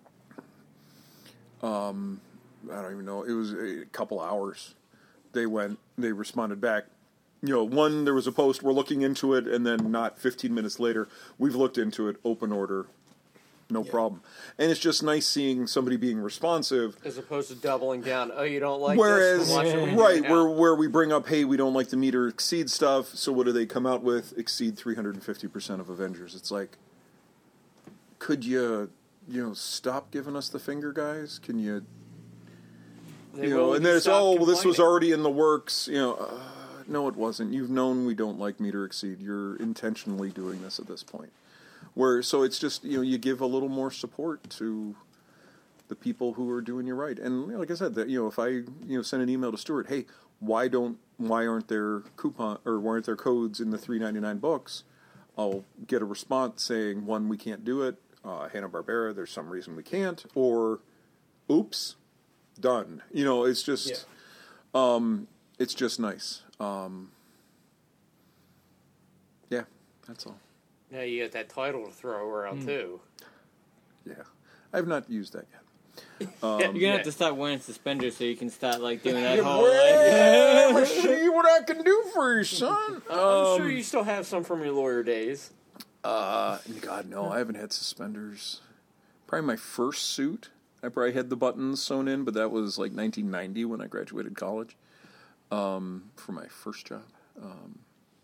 um, I don't even know. It was a couple hours. They went, they responded back. You know, one, there was a post, we're looking into it, and then not fifteen minutes later, we've looked into it, open order, no Yeah. problem. And it's just nice seeing somebody being responsive. As opposed to doubling down. Oh, you don't like Whereas, this? Watch what we do right, now. where where we bring up, hey, we don't like the meter exceed stuff, so what do they come out with? Exceed three hundred fifty percent of Avengers. It's like, could you, you know, stop giving us the finger, guys? Can you, They you will know, when and you then it's, stop oh, well, this was complaining. already in the works, you know. Uh, no, it wasn't. You've known we don't like meter exceed. You're intentionally doing this at this point. Where, so it's just, you know, you give a little more support to the people who are doing you right. And you know, like I said, that, you know, if I, you know, send an email to Stuart, hey, why don't, why aren't there coupon, or why aren't there codes in the three ninety-nine books? I'll get a response saying, one, we can't do it, uh, Hanna-Barbera, there's some reason we can't, or, oops, done. You know, it's just, Yeah. um, it's just nice. Um, yeah, that's all. Now you got that title to throw around, too. Yeah, I have not used that yet. Um, You're gonna Yeah. have to start wearing suspenders so you can start like doing that whole. Well, Like, let's see what I can do for you, son. I'm Um, sure you still have some from your lawyer days. Uh, God, no, I haven't had suspenders. Probably my first suit, I probably had the buttons sewn in, but that was like nineteen ninety when I graduated college. Um, for my first job. Um,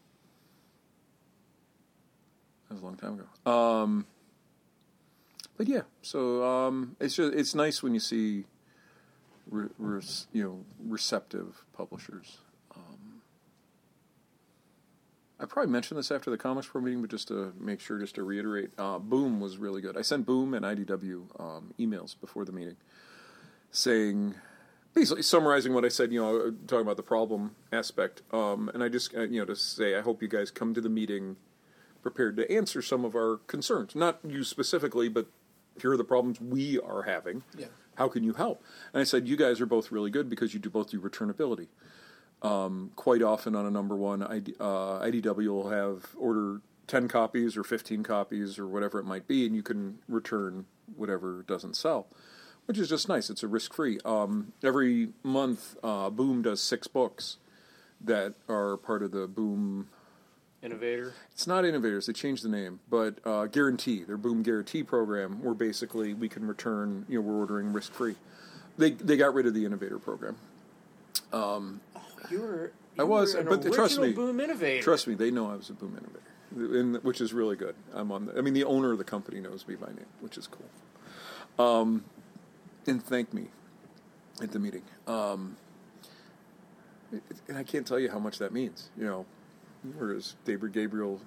that was a long time ago. Um, but yeah, so um, it's just it's nice when you see, re- res, you know, receptive publishers. Um, I probably mentioned this after the Comics Pro meeting, but just to make sure, just to reiterate, uh, Boom was really good. I sent Boom and I D W um, emails before the meeting, saying, basically summarizing what I said, you know, talking about the problem aspect, um, and I just, uh, you know, to say, I hope you guys come to the meeting prepared to answer some of our concerns. Not you specifically, but here are the problems we are having. Yeah. How can you help? And I said, you guys are both really good because you do both do returnability. Um, quite often on a number one, I D, uh, I D W will have order ten copies or fifteen copies or whatever it might be, and you can return whatever doesn't sell, which is just nice. It's a risk-free. Um, every month, uh, Boom does six books that are part of the Boom... Innovator. It's not Innovators. They changed the name, but uh, Guarantee, their Boom Guarantee program, where basically we can return, you know, we're ordering risk-free. They they got rid of the Innovator program. Um, You were. I you was, were an but trust original me, Boom Innovator. Trust me, they know I was a Boom Innovator, and, which is really good. I'm on. The, I mean, the owner of the company knows me by name, which is cool. Um, and thanked me at the meeting. Um, it, and I can't tell you how much that means. You know, whereas David Gabriel.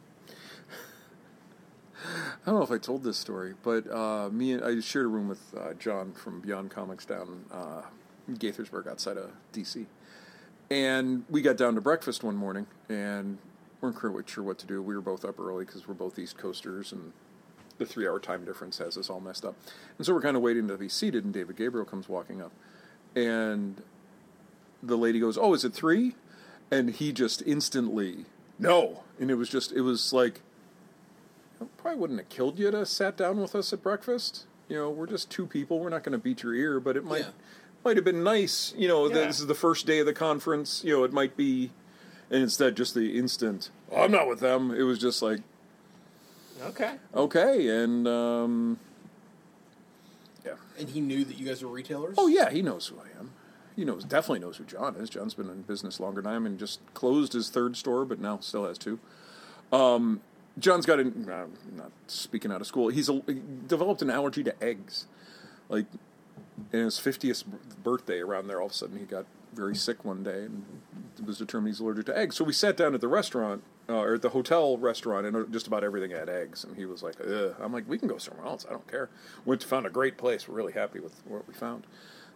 I don't know if I told this story, but uh, me and I shared a room with uh, John from Beyond Comics down uh, in Gaithersburg outside of D C And we got down to breakfast one morning and weren't quite sure what to do. We were both up early because we're both East Coasters and the three-hour time difference has us all messed up. And so we're kind of waiting to be seated, and David Gabriel comes walking up. And the lady goes, "Oh, is it three?" And he just instantly, "No." And it was just, it was like, it probably wouldn't have killed you to sat down with us at breakfast. You know, we're just two people. We're not going to beat your ear, but it might Yeah. might have been nice. You know, Yeah. this is the first day of the conference. You know, it might be, and instead just the instant, "Oh, I'm not with them." It was just like, Okay. okay, and um, yeah. And he knew that you guys were retailers? Oh yeah, he knows who I am. He knows definitely knows who John is. John's been in business longer than I am and just closed his third store, but now still has two. Um, John's got an, uh, not speaking out of school, he's a, he developed an allergy to eggs. Like, in his fiftieth birthday around there, all of a sudden he got very sick one day and it was determined he's allergic to eggs. So we sat down at the restaurant, uh, or at the hotel restaurant, and just about everything had eggs. And he was like, ugh. I'm like, we can go somewhere else. I don't care. Went to found a great place. We're really happy with what we found.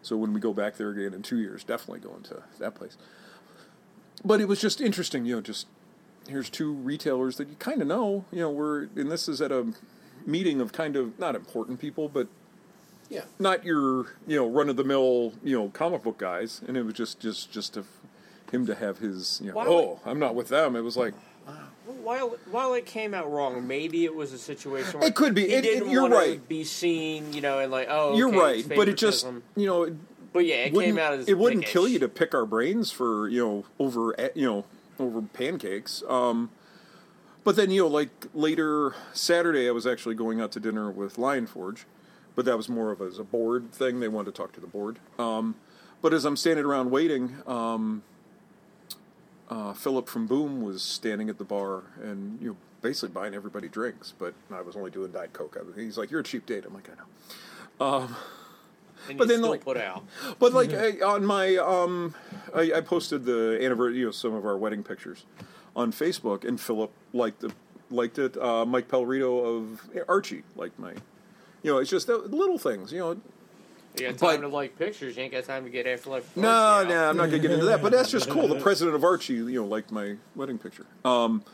So when we go back there again in two years, definitely going to that place. But it was just interesting, you know, just here's two retailers that you kind of know, you know, we're, and this is at a meeting of kind of, not important people, but Yeah. not your, you know, run-of-the-mill, you know, comic book guys. And it was just, just, just to, him to have his, you know, Why oh, I'm not with them. It was like, While while it came out wrong, maybe it was a situation where It could be. He It- it- didn't you're wanna right. Be seen, you know, and like, oh, you're okay, right. it's But it just, favoritism. you know, it But yeah, it wouldn't, came out as it wouldn't dickish. kill you to pick our brains for, you know, over, eh, you know, over pancakes. Um, but then, you know, like later Saturday, I was actually going out to dinner with Lion Forge, but that was more of as a board thing. They wanted to talk to the board. Um, but as I'm standing around waiting, um, uh, Philip from Boom was standing at the bar and, you know, basically buying everybody drinks, but I was only doing Diet Coke. I was, he's like, "You're a cheap date." I'm like, "I know." Um, And but you then, still like- put out. But like I, on my, um, I, I posted the anniversary, you know, some of our wedding pictures on Facebook, and Philip liked the liked it. Uh, Mike Pellerito of Archie liked my, you know, it's just the little things, you know. You got But- time to like pictures. You ain't got time to get Afterlife. No, Party no, out. I'm not gonna get into that. But that's just cool. The president of Archie, you know, liked my wedding picture. Um,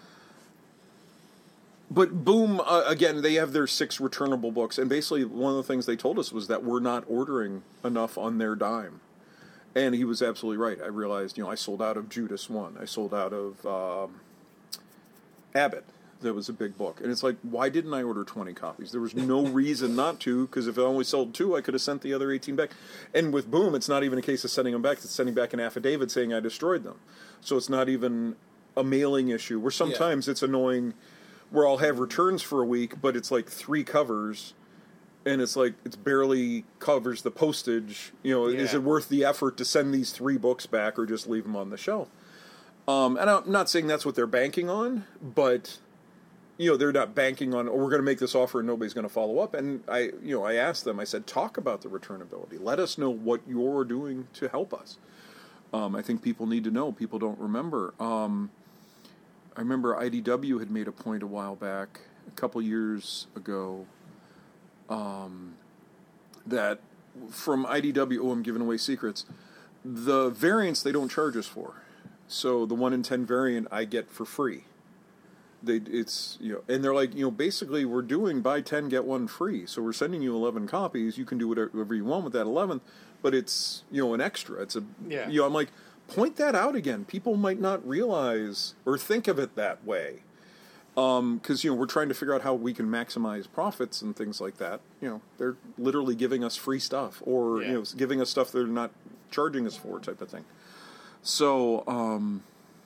but Boom, uh, again, they have their six returnable books, and basically one of the things they told us was that we're not ordering enough on their dime. And he was absolutely right. I realized, you know, I sold out of Judas one. I sold out of um, Abbott. That was a big book. And it's like, why didn't I order twenty copies? There was no reason not to, because if I only sold two, I could have sent the other eighteen back. And with Boom, it's not even a case of sending them back. It's sending back an affidavit saying I destroyed them. So it's not even a mailing issue, where sometimes it's annoying, where I'll have returns for a week, but it's like three covers, and it's like, it's barely covers the postage. You know, is Yeah. it worth the effort to send these three books back or just leave them on the shelf? Um, and I'm not saying that's what they're banking on, but, you know, they're not banking on, oh, we're going to make this offer and nobody's going to follow up. And I, you know, I asked them, I said, talk about the returnability. Let us know what you're doing to help us. Um, I think people need to know. People don't remember. Um, I remember I D W had made a point a while back, a couple years ago, um, that from I D W, oh, I'm giving away secrets, the variants they don't charge us for. So the one in ten variant I get for free. They, it's, you know, and they're like, you know, basically we're doing buy ten, get one free. So we're sending you eleven copies. You can do whatever you want with that eleventh, but it's, you know, an extra. It's a, Yeah. you know, I'm like, point that out again. People might not realize or think of it that way. Um, because, you know, we're trying to figure out how we can maximize profits and things like that. You know, they're literally giving us free stuff, or, Yeah. you know, giving us stuff they're not charging us for, type of thing. So, um,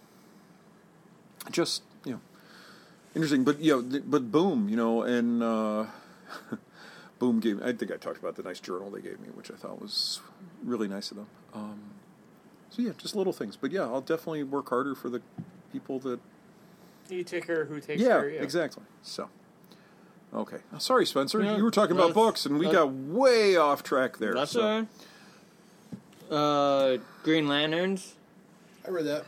just, you know, interesting. But, you know, th- but Boom, you know, and, uh, Boom gave, I think I talked about the nice journal they gave me, which I thought was really nice of them. Um, so yeah, just little things. But yeah, I'll definitely work harder for the people that, You take care of who takes yeah, care of you. exactly. So, okay. Oh, sorry, Spencer. Yeah, you were talking about that's- books, and we that- got way off track there. That's so. all right. Uh, Green Lanterns. I read that.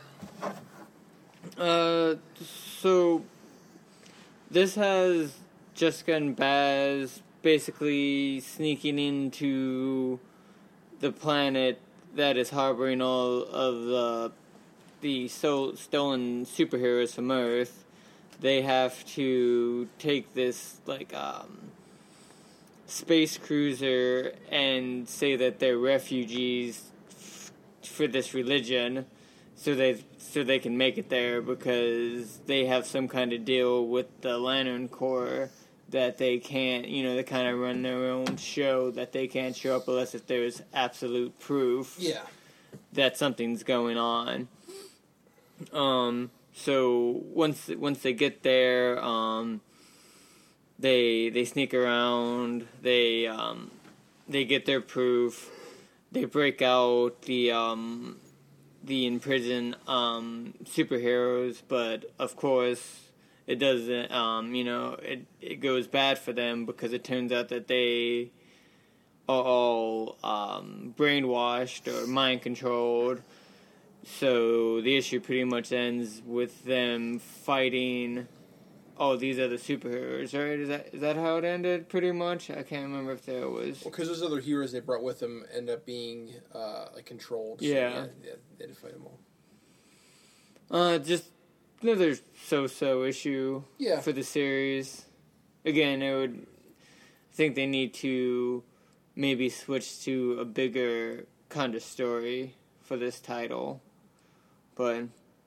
Uh, so this has Jessica and Baz basically sneaking into the planet that is harboring all of the the so, stolen superheroes from Earth. They have to take this like um, space cruiser and say that they're refugees f- for this religion, so they so they can make it there because they have some kind of deal with the Lantern Corps that they can't, you know, they kind of run their own show that they can't show up unless if there's absolute proof Yeah. that something's going on. Um, so once once they get there, um, they they sneak around. They um, they get their proof. They break out the um, the imprisoned um, superheroes, but of course it doesn't. Um, you know, it it goes bad for them because it turns out that they are all um, brainwashed or mind controlled. So the issue pretty much ends with them fighting oh, these are the superheroes, right? Is that is that how it ended? Pretty much. I can't remember if there was. Well, because those other heroes they brought with them end up being uh, like controlled. So, Yeah. yeah, yeah, they had to fight them all. Uh, just another so-so issue Yeah. for the series. Again, I would think they need to maybe switch to a bigger kind of story for this title, but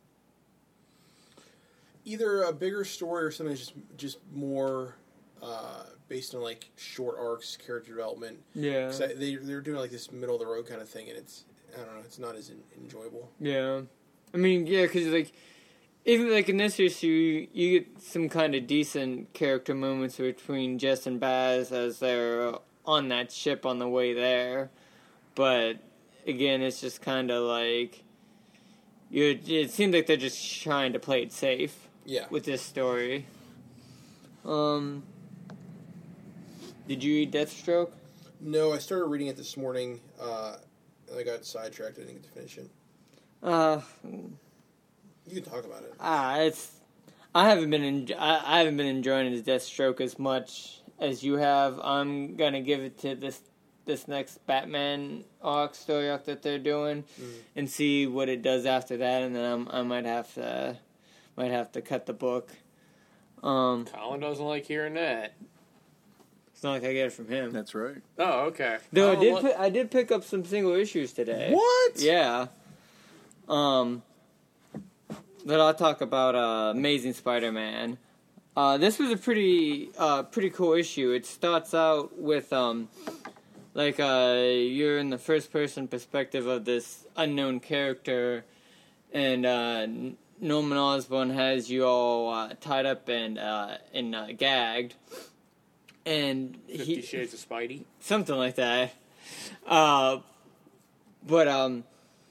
Either a bigger story or something that's just just more uh, based on like short arcs, character development. yeah, 'Cause I, they they're doing like this middle of the road kind of thing, and it's I don't know, it's not as en- enjoyable. yeah. I mean, yeah, because like even like in this issue, you get some kind of decent character moments between Jess and Baz as they're on that ship on the way there, but again, it's just kind of like you. It seems like they're just trying to play it safe. Yeah. With this story. Um, did you read Deathstroke? No, I started reading it this morning. Uh, and I got sidetracked. I didn't get to finish it. Uh, You can talk about it. ah, it's. I haven't been en- I, I haven't been enjoying his Deathstroke as much as you have. I'm gonna give it to this this next Batman arc story arc that they're doing, Mm. and see what it does after that, and then I'm, I might have to might have to cut the book. Um, Colin doesn't like hearing that. it's not like I get it from him. That's right. Oh, okay. Though I Oh, did, what- pi- I did pick up some single issues today. What? Yeah. Um. That I'll talk about. Uh, Amazing Spider-Man. Uh, this was a pretty, uh, pretty cool issue. It starts out with um, like uh, you're in the first-person perspective of this unknown character, and uh, Norman Osborn has you all uh, tied up and uh, and uh, gagged, and Fifty he Shades of Spidey. something like that. Uh, but um,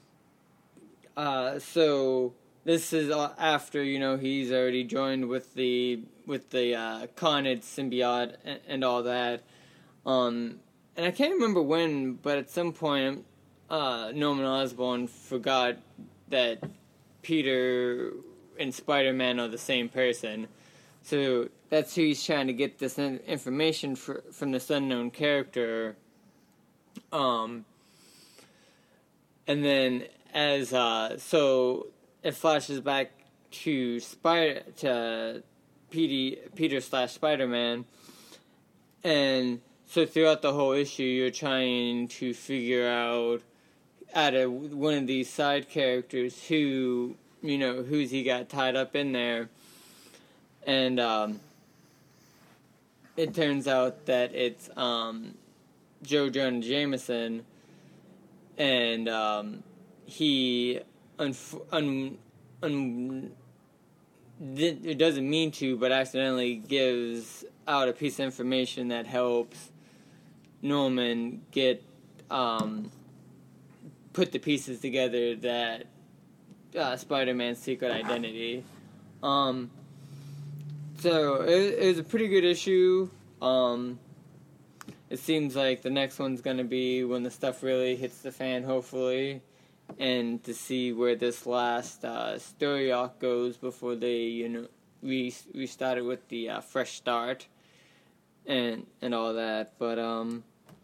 uh, so this is uh, after you know he's already joined with the with the uh, Carnage symbiote and, and all that. Um, and I can't remember when, but at some point, uh, Norman Osborn forgot that Peter and Spider-Man are the same person. So that's who he's trying to get this in- information for, from this unknown character. Um, and then as uh, so it flashes back to Spider to P D, Peter slash Spider-Man, and so throughout the whole issue, you're trying to figure out out of one of these side characters who you know who's he got tied up in there, and um, it turns out that it's um, Joe Jonah Jameson, and um, he unf- un- un- did- it doesn't mean to, but accidentally gives out a piece of information that helps Norman get um, put the pieces together that uh, Spider-Man's secret identity. Um, so it, it was a pretty good issue. Um, it seems like the next one's going to be when the stuff really hits the fan, hopefully, and to see where this last uh, story arc goes before they, you know, re- restarted with the uh, fresh start and and all that. But um,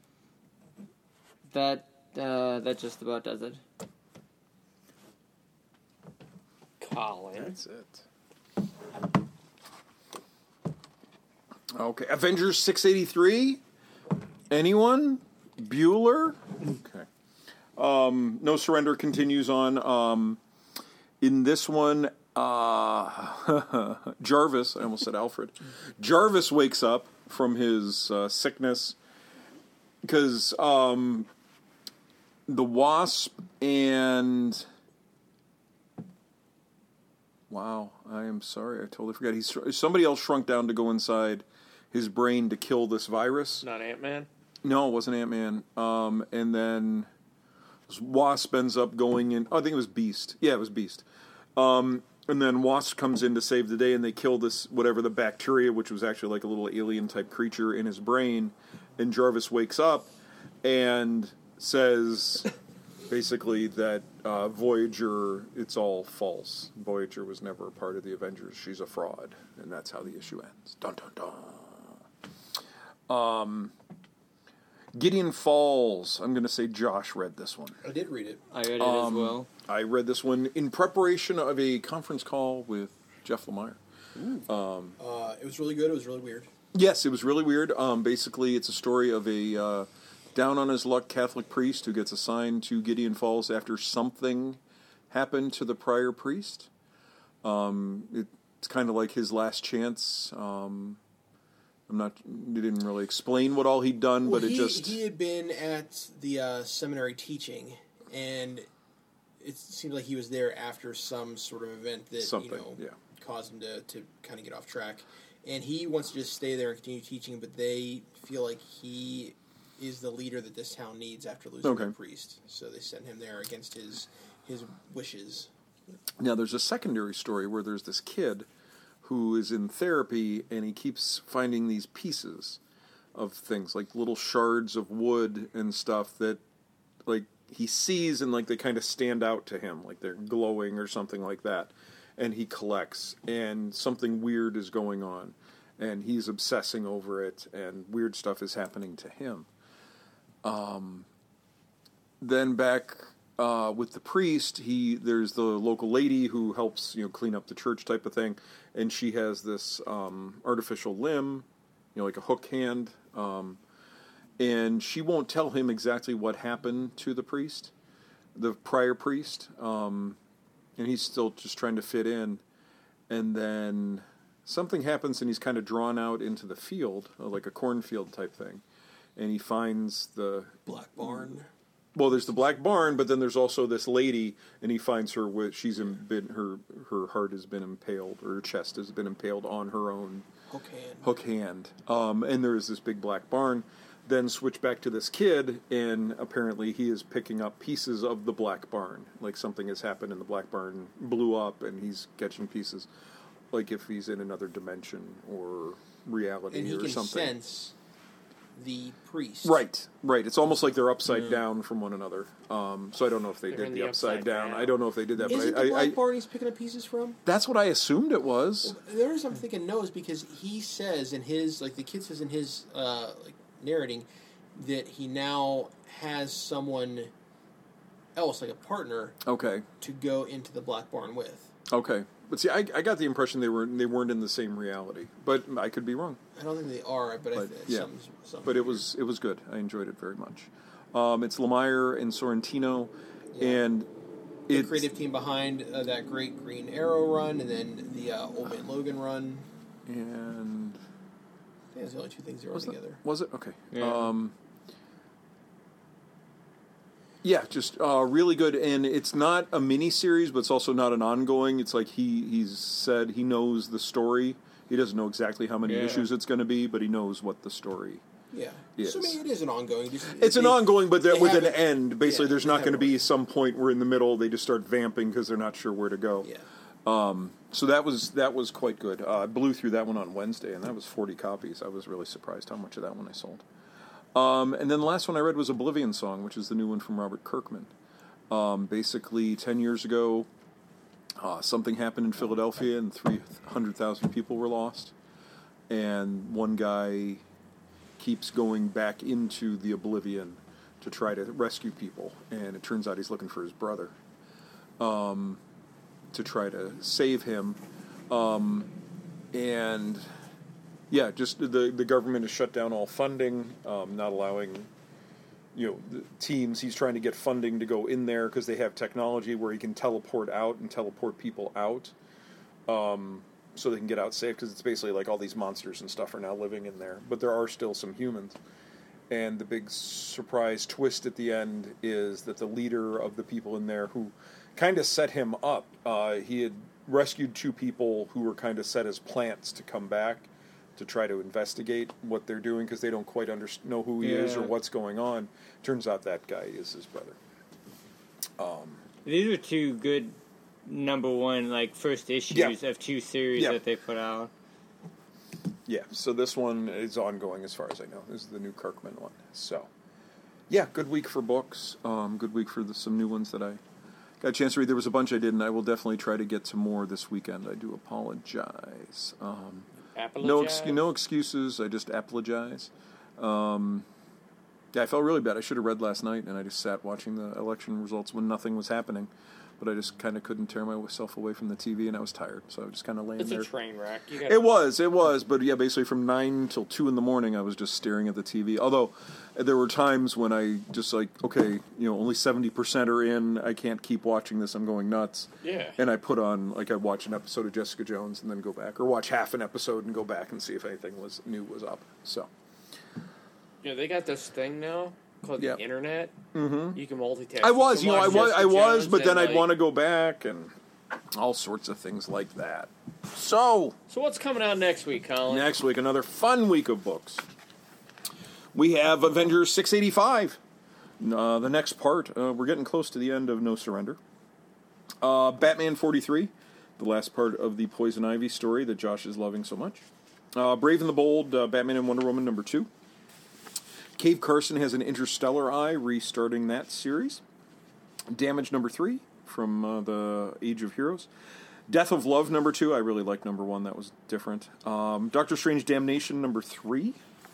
that uh, that just about does it. Colin. That's it. Okay, Avengers six eighty-three. Anyone? Bueller? Okay. Um, No Surrender continues on. Um, in this one, uh, Jarvis, I almost said Alfred. Jarvis wakes up from his uh, sickness because um, the Wasp and... Wow, I am sorry. I totally forgot. He's somebody else shrunk down to go inside his brain to kill this virus. Not Ant-Man? No, it wasn't Ant-Man. Um, and then Wasp ends up going in. Oh, I think it was Beast. Yeah, it was Beast. Um, and then Wasp comes in to save the day, and they kill this whatever the bacteria, which was actually like a little alien type creature in his brain. And Jarvis wakes up and says, Basically, that uh, Voyager, it's all false. Voyager was never a part of the Avengers. She's a fraud, and that's how the issue ends. Dun dun dun. Um, Gideon Falls. I'm going to say Josh read this one. I did read it. I read it Um, as well. I read this one in preparation of a conference call with Jeff Lemire. Uh, it was really good. It was really weird. Yes, it was really weird. Um, basically, it's a story of a uh, down-on-his-luck Catholic priest who gets assigned to Gideon Falls after something happened to the prior priest. Um, it, it's kind of like his last chance. Um, I'm not. They didn't really explain what all he'd done, Well, but it he, just he had been at the uh, seminary teaching, and it seemed like he was there after some sort of event that Something, you know yeah. caused him to, to kind of get off track. And he wants to just stay there and continue teaching, but they feel like he is the leader that this town needs after losing Okay. the priest. So they sent him there against his his wishes. Now, there's a secondary story where there's this kid who is in therapy, and he keeps finding these pieces of things, like little shards of wood and stuff that, like, he sees and, like, they kind of stand out to him, like they're glowing or something like that. And he collects, and something weird is going on, and he's obsessing over it, and weird stuff is happening to him. Um, then back uh, with the priest, he there's the local lady who helps you know clean up the church type of thing, and she has this um, artificial limb, you know, like a hook hand, um, and she won't tell him exactly what happened to the priest, the prior priest. Um, And he's still just trying to fit in. And then something happens and he's kind of drawn out into the field, like a cornfield type thing. And he finds the... Black Barn. Well, there's the black barn, but then there's also this lady, and he finds her with... She's been... Her, her heart has been impaled, or her chest has been impaled on her own... Hook hand. Hook hand. Um, and there's this big black barn. Then switch back to this kid, and apparently he is picking up pieces of the black barn. Like something has happened and the black barn blew up, and he's catching pieces. Like if he's in another dimension or reality And he or can something. sense the priest. Right, right. It's almost like they're upside down from one another. Um, so I don't know if they They're did in the, the upside, upside down. down. I don't know if they did that, Is but it I, the I, Black I Barn he's picking up pieces from? that's what I assumed it was. There is I'm thinking no, is because he says in his like the kid says in his uh, like narrating that he now has someone else like a partner Okay, to go into the Black Barn with. okay. But see, I, I got the impression they were they weren't in the same reality, but I could be wrong. I don't think they are, but, I But, th- yeah. some, some But it was it was good. I enjoyed it very much. Um, it's Lemire and Sorrentino, Yeah. and the it's creative team behind uh, that great Green Arrow run, and then the uh, Old Man Logan run. and I think that's the only two things they were was, that, together. was it okay? Yeah. Um, yeah, just uh, really good, and it's not a mini series, but it's also not an ongoing. It's like he he's said he knows the story. He doesn't know exactly how many Yeah. issues it's going to be, but he knows what the story. Yeah. Yes. So I mean, it is an ongoing. Just, It's an they- ongoing, but that they with an haven't- end. Basically, yeah, there's they not going to haven't- be some point where in the middle they just start vamping because they're not sure where to go. Yeah. So that was that was quite good. Uh, I blew through that one on Wednesday, and that was forty copies. I was really surprised how much of that one I sold. Um, and then the last one I read was Oblivion Song, which is the new one from Robert Kirkman. Um, basically, ten years ago, uh, something happened in Philadelphia, and three hundred thousand people were lost. And one guy keeps going back into the Oblivion to try to rescue people, and it turns out he's looking for his brother. Um, to try to save him, um, and yeah, just the the government has shut down all funding, um, not allowing you know the teams. He's trying to get funding to go in there because they have technology where he can teleport out and teleport people out, um, so they can get out safe. Because it's basically like all these monsters and stuff are now living in there, but there are still some humans. And the big surprise twist at the end is that the leader of the people in there who kind of set him up, uh, he had rescued two people who were kind of set as plants to come back to try to investigate what they're doing because they don't quite under- know who he is or Yeah. what's going on. Turns out that guy is his brother. These are two good number one, like, first issues Yeah. of two series Yeah. that they put out. Yeah, so this one is ongoing as far as I know. This is the new Kirkman one. So, yeah, good week for books. Um, good week for the, some new ones that I got a chance to read. There was a bunch I did, and I will definitely try to get to more this weekend. I do apologize. Um, no, ex- no excuses. I just apologize. Um, yeah, I felt really bad. I should have read last night, and I just sat watching the election results when nothing was happening. But I just kind of couldn't tear myself away from the T V, and I was tired, so I was just kind of laying It's there. a train wreck. You gotta... It was, it was, but yeah, basically from nine till two in the morning, I was just staring at the T V. Although there were times when I just like, okay, you know, only seventy percent are in. I can't keep watching this. I'm going nuts. Yeah. And I put on, like, I'd watch an episode of Jessica Jones and then go back, or watch half an episode and go back and see if anything was new was up. So. Yeah, they got this thing now called Yep. the internet. Mm-hmm. You can multitask. I was, you know, I was, I was, but then I'd like, want to go back and all sorts of things like that. So. So what's coming out next week, Colin? Next week, another fun week of books. We have Avengers six eighty-five. Uh, the next part, uh, we're getting close to the end of No Surrender. Uh, Batman forty-three, the last part of the Poison Ivy story that Josh is loving so much. Uh, Brave and the Bold, uh, Batman and Wonder Woman number two. Cave Carson has an Interstellar Eye, restarting that series. Damage number three from uh, the Age of Heroes. Death of Love number two. I really liked number one. That was different. Um, Doctor Strange Damnation number three.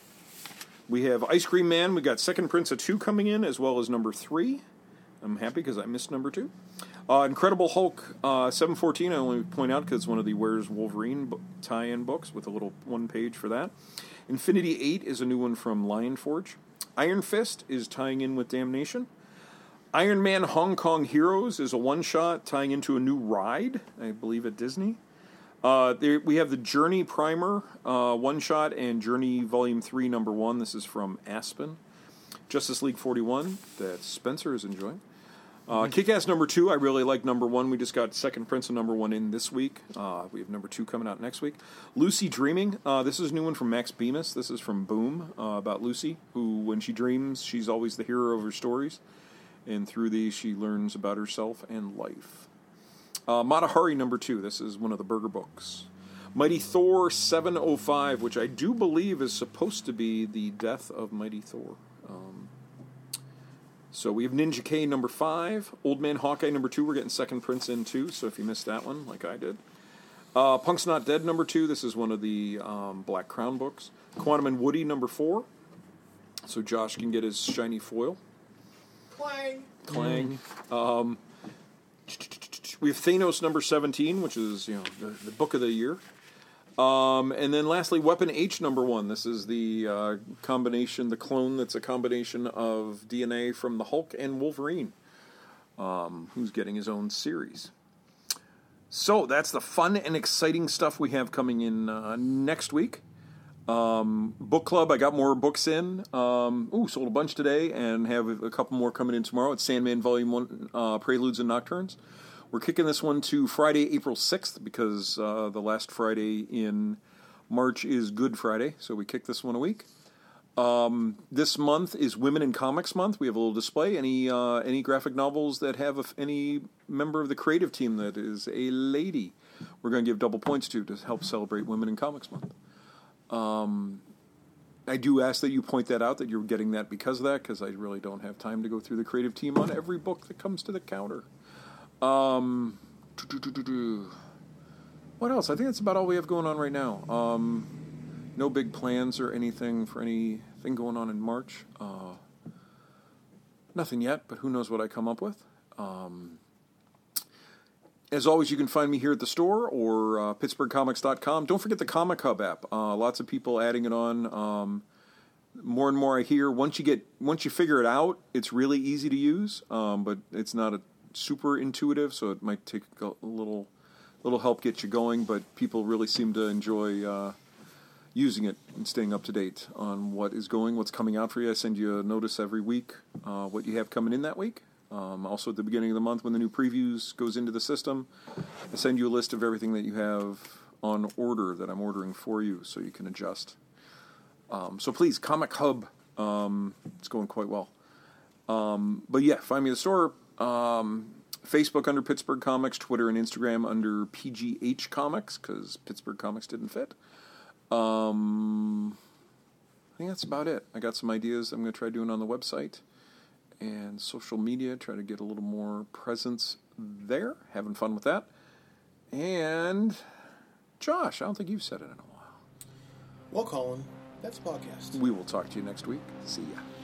We have Ice Cream Man. We got Second Prince of two coming in, as well as number three. I'm happy because I missed number two. Uh, Incredible Hulk uh, seven fourteen. I only point out because it's one of the Where's Wolverine bo- tie-in books with a little one page for that. Infinity eight is a new one from Lion Forge. Iron Fist is tying in with Damnation. Iron Man Hong Kong Heroes is a one-shot tying into a new ride, I believe, at Disney. Uh, there, we have the Journey Primer uh, one-shot and Journey Volume three, Number one. This is from Aspen. Justice League forty-one, that Spencer is enjoying. Uh, Kick-Ass number two, I really like number one. We just got Second Prince of number one in this week. Uh, we have number two coming out next week. Lucy Dreaming, uh, this is a new one from Max Bemis. This is from Boom, uh, about Lucy, who, when she dreams, she's always the hero of her stories. And through these, she learns about herself and life. Uh, Mata Hari number two, this is one of the Burger books. Mighty Thor seven oh five, which I do believe is supposed to be the death of Mighty Thor. Um, so we have Ninja K number five. Old Man Hawkeye number two. We're getting Second Prince in too, so if you missed that one, like I did. Uh, Punk's Not Dead number two. This is one of the um, Black Crown books. Quantum and Woody number four. So Josh can get his shiny foil. Clang. Clang. Um, we have Thanos number seventeen, which is, you know, the, the book of the year. Um, and then lastly, Weapon H number one. This is the uh, combination, the clone that's a combination of D N A from the Hulk and Wolverine, um, who's getting his own series. So that's the fun and exciting stuff we have coming in uh, next week. Um, book club, I got more books in. Um, ooh, sold a bunch today and have a couple more coming in tomorrow. It's Sandman Volume one, uh, Preludes and Nocturnes. We're kicking this one to Friday, April sixth, because uh, the last Friday in March is Good Friday, so we kick this one a week. Um, this month is Women in Comics Month. We have a little display. Any uh, any graphic novels that have a, any member of the creative team that is a lady, we're going to give double points to to help celebrate Women in Comics Month. Um, I do ask that you point that out, that you're getting that because of that, because I really don't have time to go through the creative team on every book that comes to the counter. Um, what else? I think that's about all we have going on right now. Um, no big plans or anything for anything going on in March. Uh, nothing yet, but who knows what I come up with. Um, as always, you can find me here at the store or uh, Pittsburgh Comics dot com. Don't forget the Comic Hub app. Uh, lots of people adding it on. Um, more and more I hear. Once you get, once you figure it out, it's really easy to use, um, but it's not a super intuitive, so it might take a little little help get you going, but people really seem to enjoy uh, using it and staying up to date on what is going, what's coming out for you. I send you a notice every week, uh, what you have coming in that week. Um, also at the beginning of the month when the new previews goes into the system, I send you a list of everything that you have on order that I'm ordering for you so you can adjust. Um, so please, Comic Hub, um, it's going quite well. Um, but yeah, find me at the store. Um, Facebook under Pittsburgh Comics, Twitter and Instagram under P G H Comics, because Pittsburgh Comics didn't fit. Um, I think that's about it. I got some ideas I'm going to try doing on the website. and social media. Try to get a little more presence there. Having fun with that. And Josh, I don't think you've said it in a while. Well, Colin, that's a podcast. We will talk to you next week. See ya.